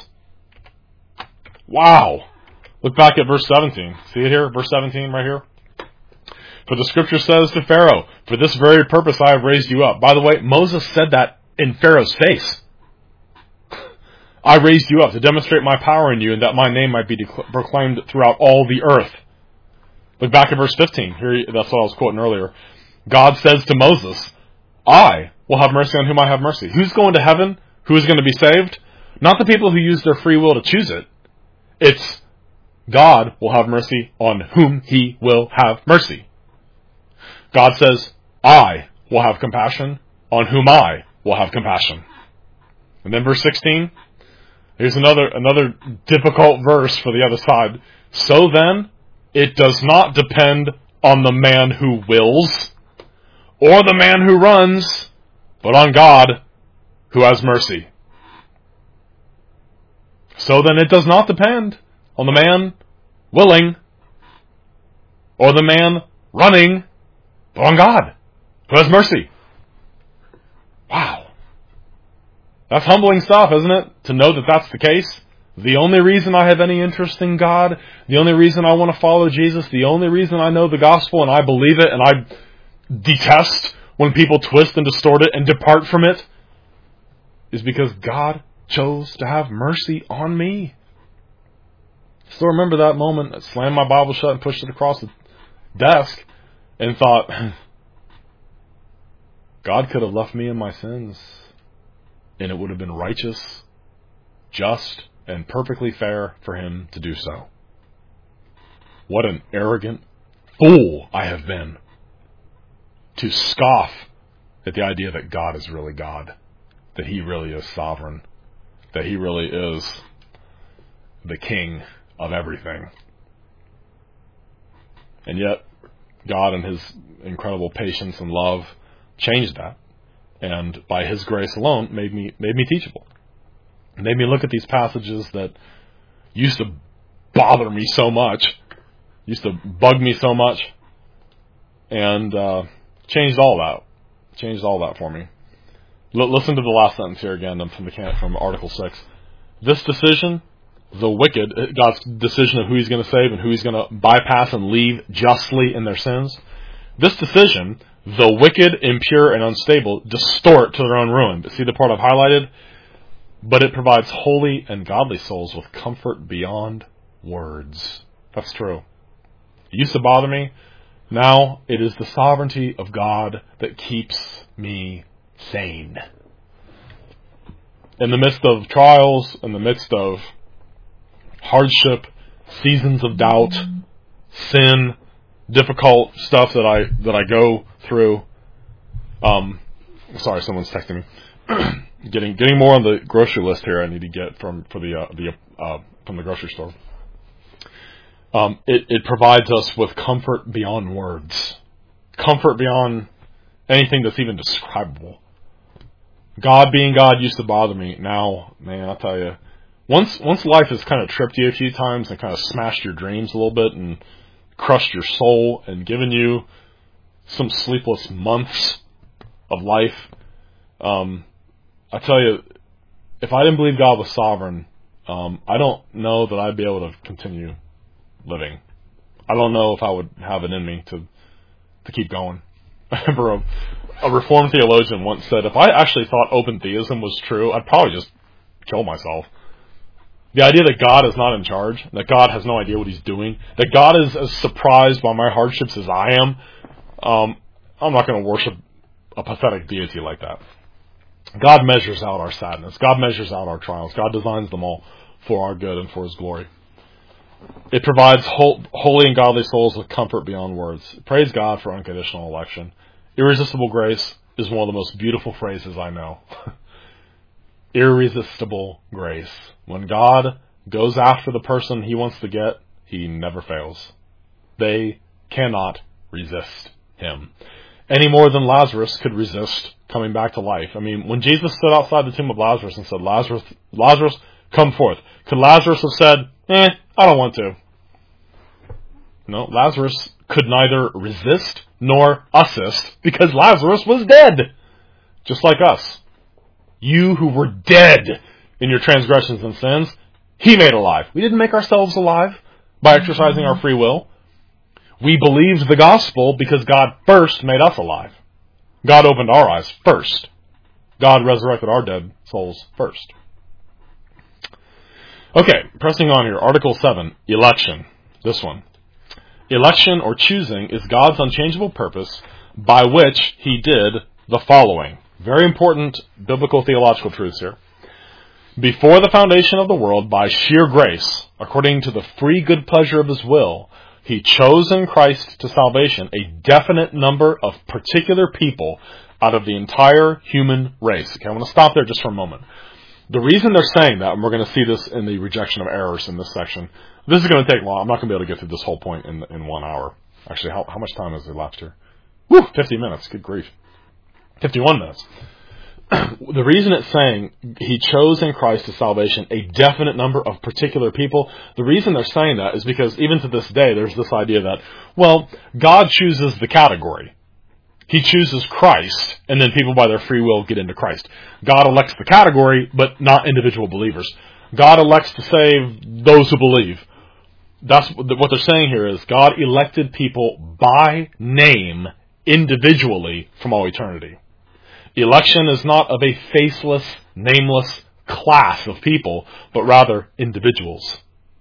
S1: Wow. Look back at verse 17. See it here? Verse 17 right here. For the scripture says to Pharaoh, for this very purpose I have raised you up. By the way, Moses said that in Pharaoh's face. I raised you up to demonstrate my power in you and that my name might be proclaimed throughout all the earth. Look back at verse 15. Here, that's what I was quoting earlier. God says to Moses, I will have mercy on whom I have mercy. Who's going to heaven? Who is going to be saved? Not the people who use their free will to choose it. It's God will have mercy on whom he will have mercy. God says, I will have compassion on whom I will have compassion. And then verse 16, here's another difficult verse for the other side. So then, it does not depend on the man who wills or the man who runs, but on God who has mercy. So then it does not depend on the man willing or the man running, but on God who has mercy. Wow. That's humbling stuff, isn't it? To know that that's the case. The only reason I have any interest in God, the only reason I want to follow Jesus, the only reason I know the gospel and I believe it and I detest when people twist and distort it and depart from it, is because God chose to have mercy on me. Still remember that moment. I slammed my Bible shut and pushed it across the desk and thought, God could have left me in my sins and it would have been righteous, just, and perfectly fair for him to do so. What an arrogant fool I have been to scoff at the idea that God is really God, that he really is sovereign, that he really is the king of everything. And yet, God in his incredible patience and love changed that, and by his grace alone made me teachable. Made me look at these passages that used to bother me so much, used to bug me so much, and changed all that for me. Listen to the last sentence here again from Article 6. This decision, the wicked, God's decision of who he's going to save and who he's going to bypass and leave justly in their sins, this decision, the wicked, impure, and unstable distort to their own ruin. But see the part I've highlighted? But it provides holy and godly souls with comfort beyond words. That's true. It used to bother me. Now it is the sovereignty of God that keeps me sane. In the midst of trials, in the midst of hardship, seasons of doubt, sin, difficult stuff that I go through. Sorry, someone's texting me. Getting more on the grocery list here. I need to get from the grocery store. It provides us with comfort beyond words, comfort beyond anything that's even describable. God being God used to bother me. Now, man, I'll tell you, once life has kind of tripped you a few times and kind of smashed your dreams a little bit and crushed your soul and given you some sleepless months of life, I tell you, if I didn't believe God was sovereign, I don't know that I'd be able to continue living. I don't know if I would have it in me to keep going. I remember a Reformed theologian once said, if I actually thought open theism was true, I'd probably just kill myself. The idea that God is not in charge, that God has no idea what he's doing, that God is as surprised by my hardships as I am, I'm not going to worship a pathetic deity like that. God measures out our sadness. God measures out our trials. God designs them all for our good and for his glory. It provides holy and godly souls with comfort beyond words. Praise God for unconditional election. Irresistible grace is one of the most beautiful phrases I know. Irresistible grace. When God goes after the person he wants to get, he never fails. They cannot resist him. Any more than Lazarus could resist coming back to life. I mean, when Jesus stood outside the tomb of Lazarus and said, Lazarus, come forth. Could Lazarus have said, I don't want to? No, Lazarus could neither resist nor assist because Lazarus was dead, just like us. You who were dead in your transgressions and sins, He made alive. We didn't make ourselves alive by exercising our free will. We believed the gospel because God first made us alive. God opened our eyes first. God resurrected our dead souls first. Okay, pressing on here. Article 7, election. This one. Election or choosing is God's unchangeable purpose by which He did the following. Very important biblical theological truths here. Before the foundation of the world, by sheer grace, according to the free good pleasure of His will, He chose in Christ to salvation a definite number of particular people out of the entire human race. Okay, I want to stop there just for a moment. The reason they're saying that, and we're going to see this in the rejection of errors in this section, this is going to take long. I'm not going to be able to get through this whole point in 1 hour. Actually, how much time is there left here? 50 minutes. Good grief. 51 minutes. The reason it's saying He chose in Christ to salvation a definite number of particular people, the reason they're saying that is because even to this day, there's this idea that, well, God chooses the category. He chooses Christ, and then people by their free will get into Christ. God elects the category, but not individual believers. God elects to save those who believe. That's what they're saying here is God elected people by name individually from all eternity. Election is not of a faceless, nameless class of people, but rather individuals.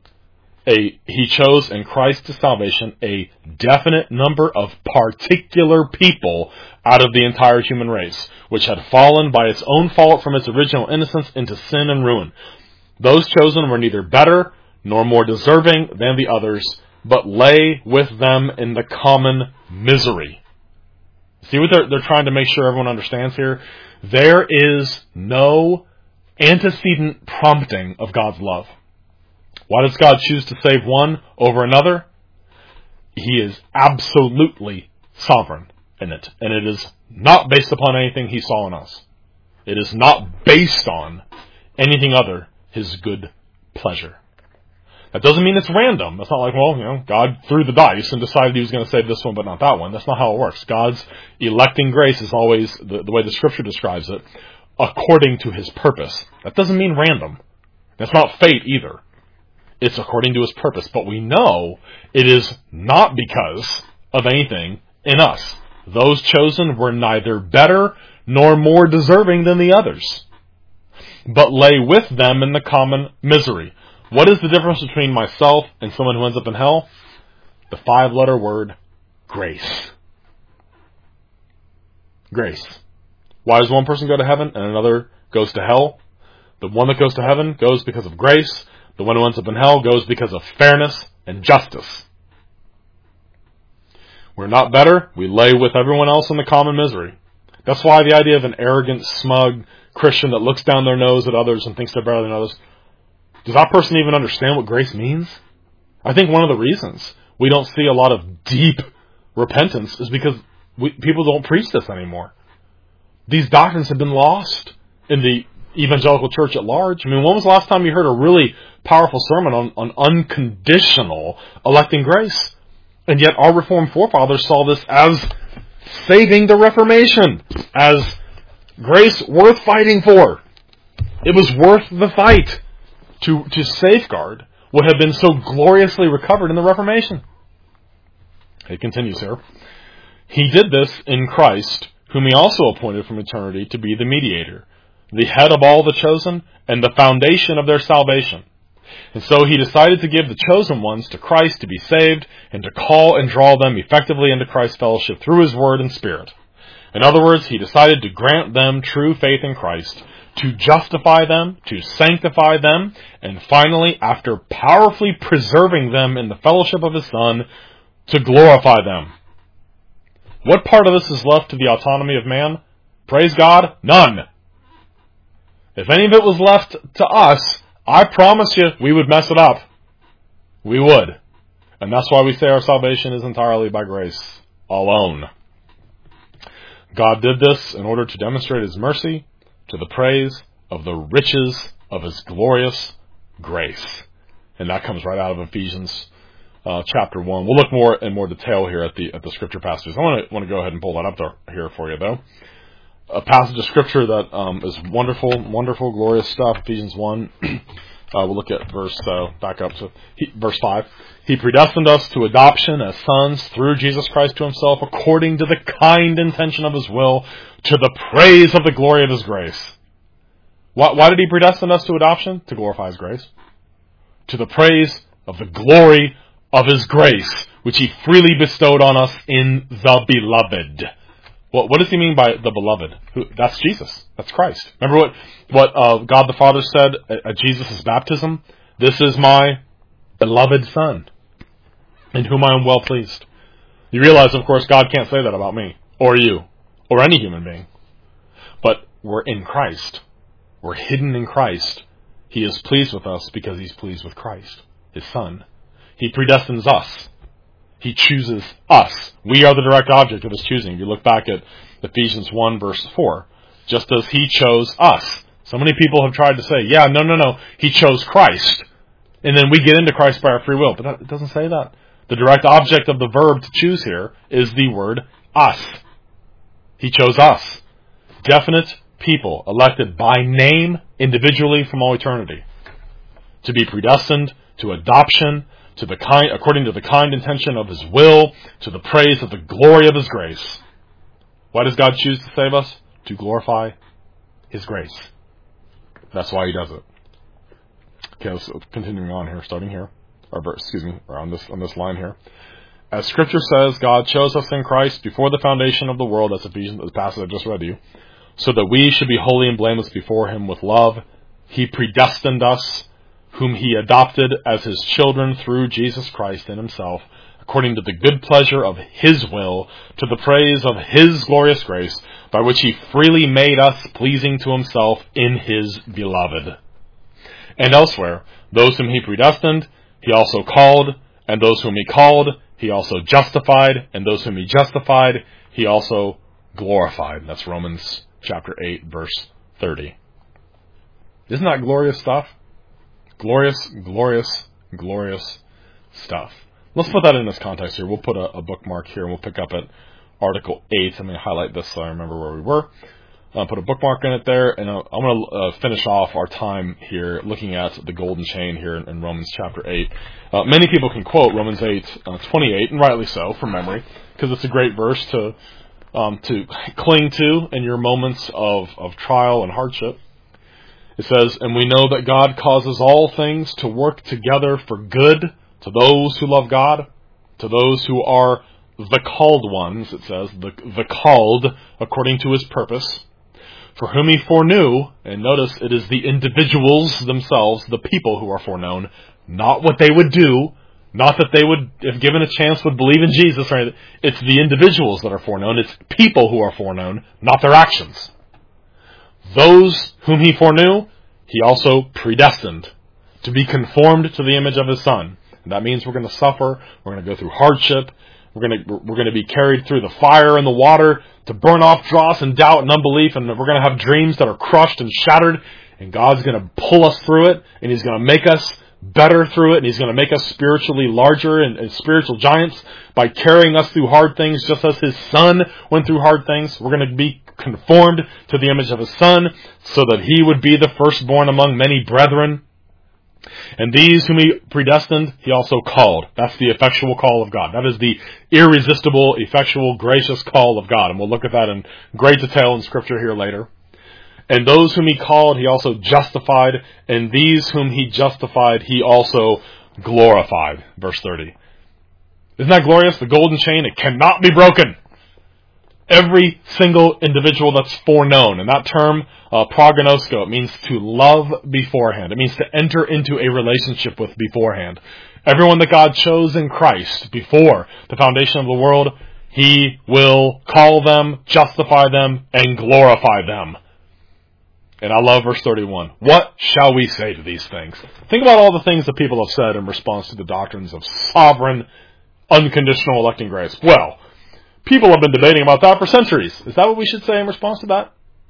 S1: He chose in Christ to salvation a definite number of particular people out of the entire human race, which had fallen by its own fault from its original innocence into sin and ruin. Those chosen were neither better nor more deserving than the others, but lay with them in the common misery. See what they're trying to make sure everyone understands here? There is no antecedent prompting of God's love. Why does God choose to save one over another? He is absolutely sovereign in it. And it is not based upon anything He saw in us. It is not based on anything other His good pleasure. That doesn't mean it's random. That's not like, well, God threw the dice and decided He was going to save this one but not that one. That's not how it works. God's electing grace is always, the way the Scripture describes it, according to His purpose. That doesn't mean random. That's not fate either. It's according to His purpose. But we know it is not because of anything in us. Those chosen were neither better nor more deserving than the others, but lay with them in the common misery. What is the difference between myself and someone who ends up in hell? The 5-letter word, grace. Grace. Why does one person go to heaven and another goes to hell? The one that goes to heaven goes because of grace. The one who ends up in hell goes because of fairness and justice. We're not better. We lay with everyone else in the common misery. That's why the idea of an arrogant, smug Christian that looks down their nose at others and thinks they're better than others, does that person even understand what grace means? I think one of the reasons we don't see a lot of deep repentance is because people don't preach this anymore. These doctrines have been lost in the evangelical church at large. I mean, when was the last time you heard a really powerful sermon on unconditional electing grace? And yet our Reformed forefathers saw this as saving the Reformation, as grace worth fighting for. It was worth the fight to safeguard what had been so gloriously recovered in the Reformation. It continues here. He did this in Christ, whom He also appointed from eternity to be the mediator, the head of all the chosen, and the foundation of their salvation. And so He decided to give the chosen ones to Christ to be saved, and to call and draw them effectively into Christ's fellowship through His Word and Spirit. In other words, He decided to grant them true faith in Christ, to justify them, to sanctify them, and finally, after powerfully preserving them in the fellowship of His Son, to glorify them. What part of this is left to the autonomy of man? Praise God, none. If any of it was left to us, I promise you, we would mess it up. We would. And that's why we say our salvation is entirely by grace alone. God did this in order to demonstrate His mercy to the praise of the riches of His glorious grace. And that comes right out of Ephesians chapter 1. We'll look more in more detail here at the scripture passages. I want to go ahead and pull that up here for you, though. A passage of scripture that is wonderful, glorious stuff. Ephesians 1. We'll look at verse 5. He predestined us to adoption as sons through Jesus Christ to himself, according to the kind intention of his will, to the praise of the glory of his grace. Why did he predestine us to adoption? To glorify his grace. To the praise of the glory of his grace, which he freely bestowed on us in the beloved. What does he mean by the beloved? That's Jesus. That's Christ. Remember what God the Father said at Jesus' baptism? This is my beloved Son, in whom I am well pleased. You realize, of course, God can't say that about me, or you, or any human being. But we're in Christ. We're hidden in Christ. He is pleased with us because he's pleased with Christ, his Son. He predestines us. He chooses us. We are the direct object of his choosing. If you look back at Ephesians 1 verse 4, just as he chose us. So many people have tried to say, yeah, no, he chose Christ. And then we get into Christ by our free will. But it doesn't say that. The direct object of the verb to choose here is the word us. He chose us. Definite people elected by name individually from all eternity. To be predestined to adoption, according to the kind intention of his will, to the praise of the glory of his grace. Why does God choose to save us? To glorify his grace. That's why he does it. Okay, so continuing on here, starting here, or on this line here. As Scripture says, God chose us in Christ before the foundation of the world, that's Ephesians, the passage I just read to you, so that we should be holy and blameless before him with love. He predestined us, whom he adopted as his children through Jesus Christ in himself, according to the good pleasure of his will, to the praise of his glorious grace, by which he freely made us pleasing to himself in his beloved. And elsewhere, those whom he predestined, he also called, and those whom he called, he also justified, and those whom he justified, he also glorified. That's Romans chapter 8, verse 30. Isn't that glorious stuff? Glorious stuff. Let's put that in this context here. We'll put a bookmark here, and we'll pick up at Article 8. I'm going to highlight this so I remember where we were. I'll put a bookmark in it there, and I'm going to finish off our time here looking at the golden chain here in Romans chapter 8. Many people can quote Romans 8:28, and rightly so, from memory, because it's a great verse to cling to in your moments of trial and hardship. It says, and we know that God causes all things to work together for good to those who love God, to those who are the called ones, it says, the called according to his purpose, for whom he foreknew, and notice it is the individuals themselves, the people who are foreknown, not what they would do, not that they would, if given a chance, would believe in Jesus, or anything. It's the individuals that are foreknown, it's people who are foreknown, not their actions. Those whom he foreknew, he also predestined to be conformed to the image of his Son. And that means we're going to suffer, we're going to go through hardship, we're going to be carried through the fire and the water to burn off dross and doubt and unbelief, and we're going to have dreams that are crushed and shattered, and God's going to pull us through it, and he's going to make us better through it, and he's going to make us spiritually larger and spiritual giants by carrying us through hard things, just as his Son went through hard things. We're going to be conformed to the image of his Son, so that he would be the firstborn among many brethren. And these whom he predestined, he also called. That's the effectual call of God. That is the irresistible, effectual, gracious call of God. And we'll look at that in great detail in Scripture here later. And those whom he called, he also justified. And these whom he justified, he also glorified. Verse 30. Isn't that glorious? The golden chain, it cannot be broken. Every single individual that's foreknown. And that term, prognosko, it means to love beforehand. It means to enter into a relationship with beforehand. Everyone that God chose in Christ before the foundation of the world, he will call them, justify them, and glorify them. And I love verse 31. What shall we say to these things? Think about all the things that people have said in response to the doctrines of sovereign, unconditional electing grace. Well, people have been debating about that for centuries. Is that what we should say in response to that?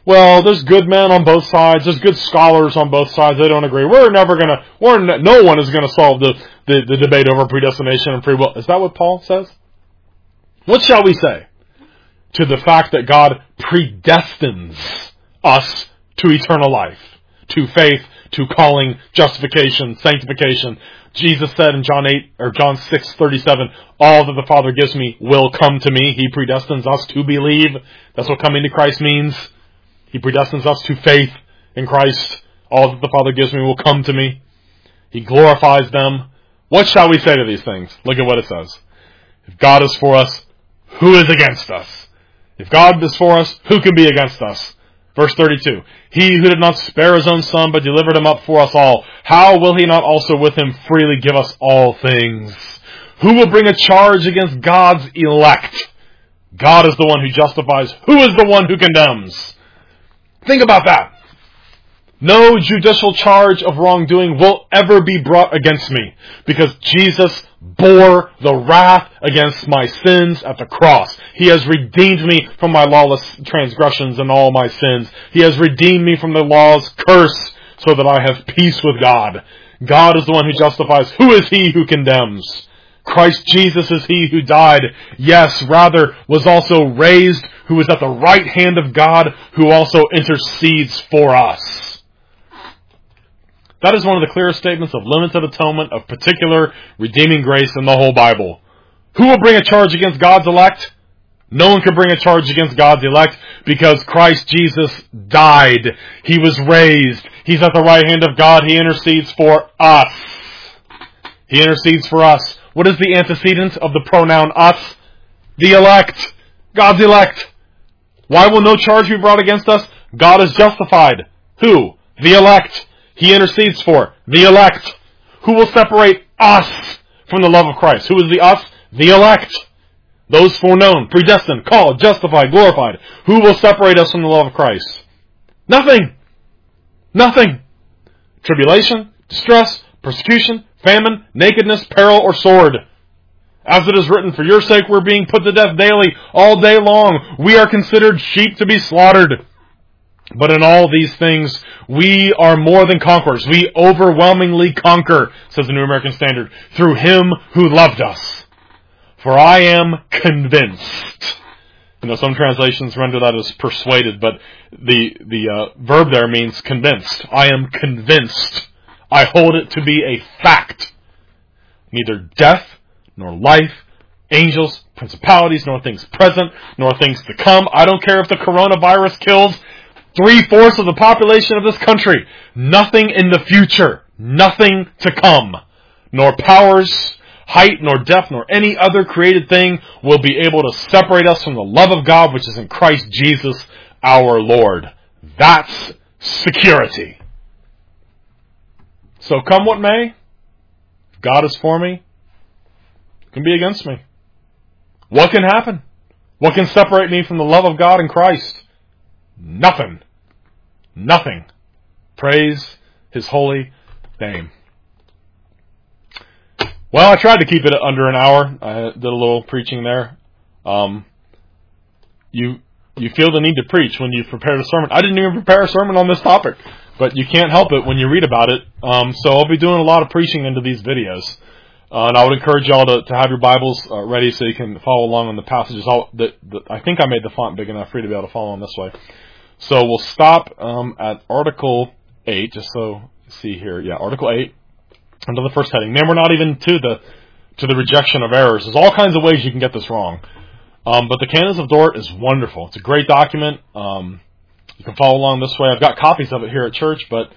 S1: well, there's good men on both sides, there's good scholars on both sides, they don't agree. No one is gonna solve the debate over predestination and free will. Is that what Paul says? What shall we say to the fact that God predestines us to eternal life, to faith, to calling, justification, sanctification? Jesus said in John 6:37, all that the Father gives me will come to me. He predestines us to believe. That's what coming to Christ means. He predestines us to faith in Christ. All that the Father gives me will come to me. He glorifies them. What shall we say to these things? Look at what it says. If God is for us, who is against us? If God is for us, who can be against us? Verse 32, he who did not spare his own son, but delivered him up for us all, how will he not also with him freely give us all things? Who will bring a charge against God's elect? God is the one who justifies. Who is the one who condemns? Think about that. No judicial charge of wrongdoing will ever be brought against me, because Jesus bore the wrath against my sins at the cross. He has redeemed me from my lawless transgressions and all my sins. He has redeemed me from the law's curse so that I have peace with God. God is the one who justifies. Who is he who condemns? Christ Jesus is he who died, yes, rather was also raised, who is at the right hand of God, who also intercedes for us. That is one of the clearest statements of limited atonement, of particular redeeming grace in the whole Bible. Who will bring a charge against God's elect? No one can bring a charge against God's elect, because Christ Jesus died. He was raised. He's at the right hand of God. He intercedes for us. He intercedes for us. What is the antecedent of the pronoun us? The elect. God's elect. Why will no charge be brought against us? God is justified. Who? The elect. He intercedes for the elect. Who will separate us from the love of Christ? Who is the us? The elect. Those foreknown, predestined, called, justified, glorified. Who will separate us from the love of Christ? Nothing. Nothing. Tribulation, distress, persecution, famine, nakedness, peril, or sword. As it is written, for your sake we're being put to death daily, all day long. We are considered sheep to be slaughtered. But in all these things, we are more than conquerors. We overwhelmingly conquer, says the New American Standard, through him who loved us. For I am convinced. Some translations render that as persuaded, but the verb there means convinced. I am convinced. I hold it to be a fact. Neither death, nor life, angels, principalities, nor things present, nor things to come. I don't care if the coronavirus kills 3/4 of the population of this country. Nothing in the future, nothing to come, nor powers, height, nor depth, nor any other created thing will be able to separate us from the love of God which is in Christ Jesus our Lord. That's security. So come what may, if God is for me, who can be against me? What can happen? What can separate me from the love of God in Christ? Nothing. Nothing. Praise His holy name. Well, I tried to keep it under an hour. I did a little preaching there. You feel the need to preach when you've prepared a sermon. I didn't even prepare a sermon on this topic, but you can't help it when you read about it. So I'll be doing a lot of preaching into these videos. And I would encourage y'all to have your Bibles ready so you can follow along on the passages. I think I made the font big enough for you to be able to follow on this way. So we'll stop at Article 8, just so you see here. Yeah, Article 8, under the first heading. Man, we're not even to the rejection of errors. There's all kinds of ways you can get this wrong. But the Canons of Dort is wonderful. It's a great document. You can follow along this way. I've got copies of it here at church, but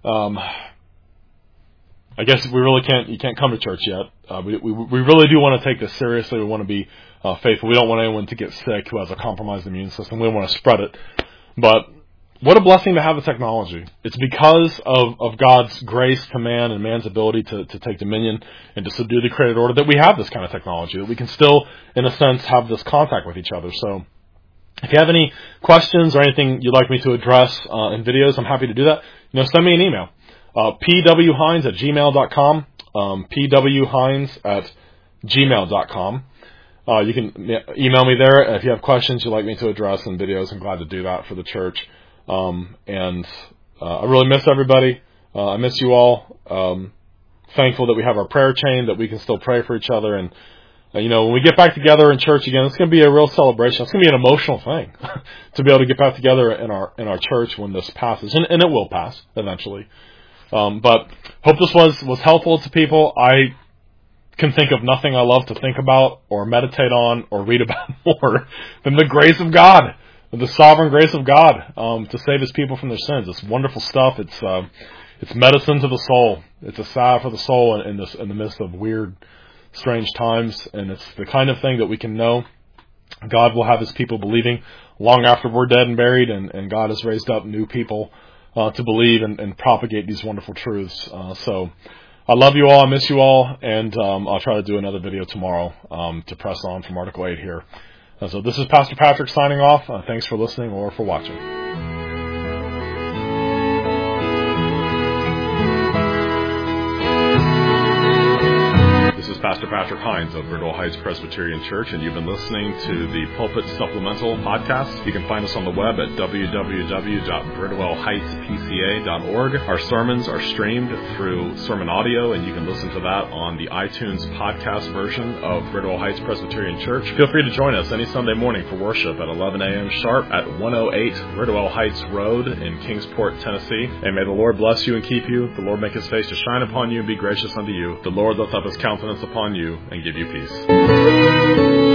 S1: I guess we really can't. You can't come to church yet. We really do want to take this seriously. We want to be faithful. We don't want anyone to get sick who has a compromised immune system. We don't want to spread it. But what a blessing to have the technology. It's because of God's grace to man and man's ability to take dominion and to subdue the created order that we have this kind of technology, that we can still, in a sense, have this contact with each other. So if you have any questions or anything you'd like me to address in videos, I'm happy to do that. Send me an email. pwhines@gmail.com. pwhines@gmail.com. You can email me there if you have questions you'd like me to address in videos. I'm glad to do that for the church. And I really miss everybody. I miss you all. Thankful that we have our prayer chain, that we can still pray for each other. And, when we get back together in church again, it's going to be a real celebration. It's going to be an emotional thing to be able to get back together in our church when this passes. And it will pass eventually. But hope this was helpful to people. I can think of nothing I love to think about or meditate on or read about more than the grace of God, the sovereign grace of God, to save His people from their sins. It's wonderful stuff. It's medicine to the soul. It's a salve for the soul in the midst of weird, strange times. And it's the kind of thing that we can know God will have His people believing long after we're dead and buried, and God has raised up new people to believe and propagate these wonderful truths. So I love you all. I miss you all. And I'll try to do another video tomorrow to press on from Article 8 here. So this is Pastor Patrick signing off. Thanks for listening or for watching. This is Pastor Patrick Hines of Bridwell Heights Presbyterian Church, and you've been listening to the Pulpit Supplemental Podcast. You can find us on the web at www.bridwellheightspca.org. Our sermons are streamed through Sermon Audio, and you can listen to that on the iTunes podcast version of Bridwell Heights Presbyterian Church. Feel free to join us any Sunday morning for worship at 11 a.m. sharp at 108 Bridwell Heights Road in Kingsport, Tennessee. And may the Lord bless you and keep you. The Lord make His face to shine upon you and be gracious unto you. The Lord lift up His countenance upon you and give you peace.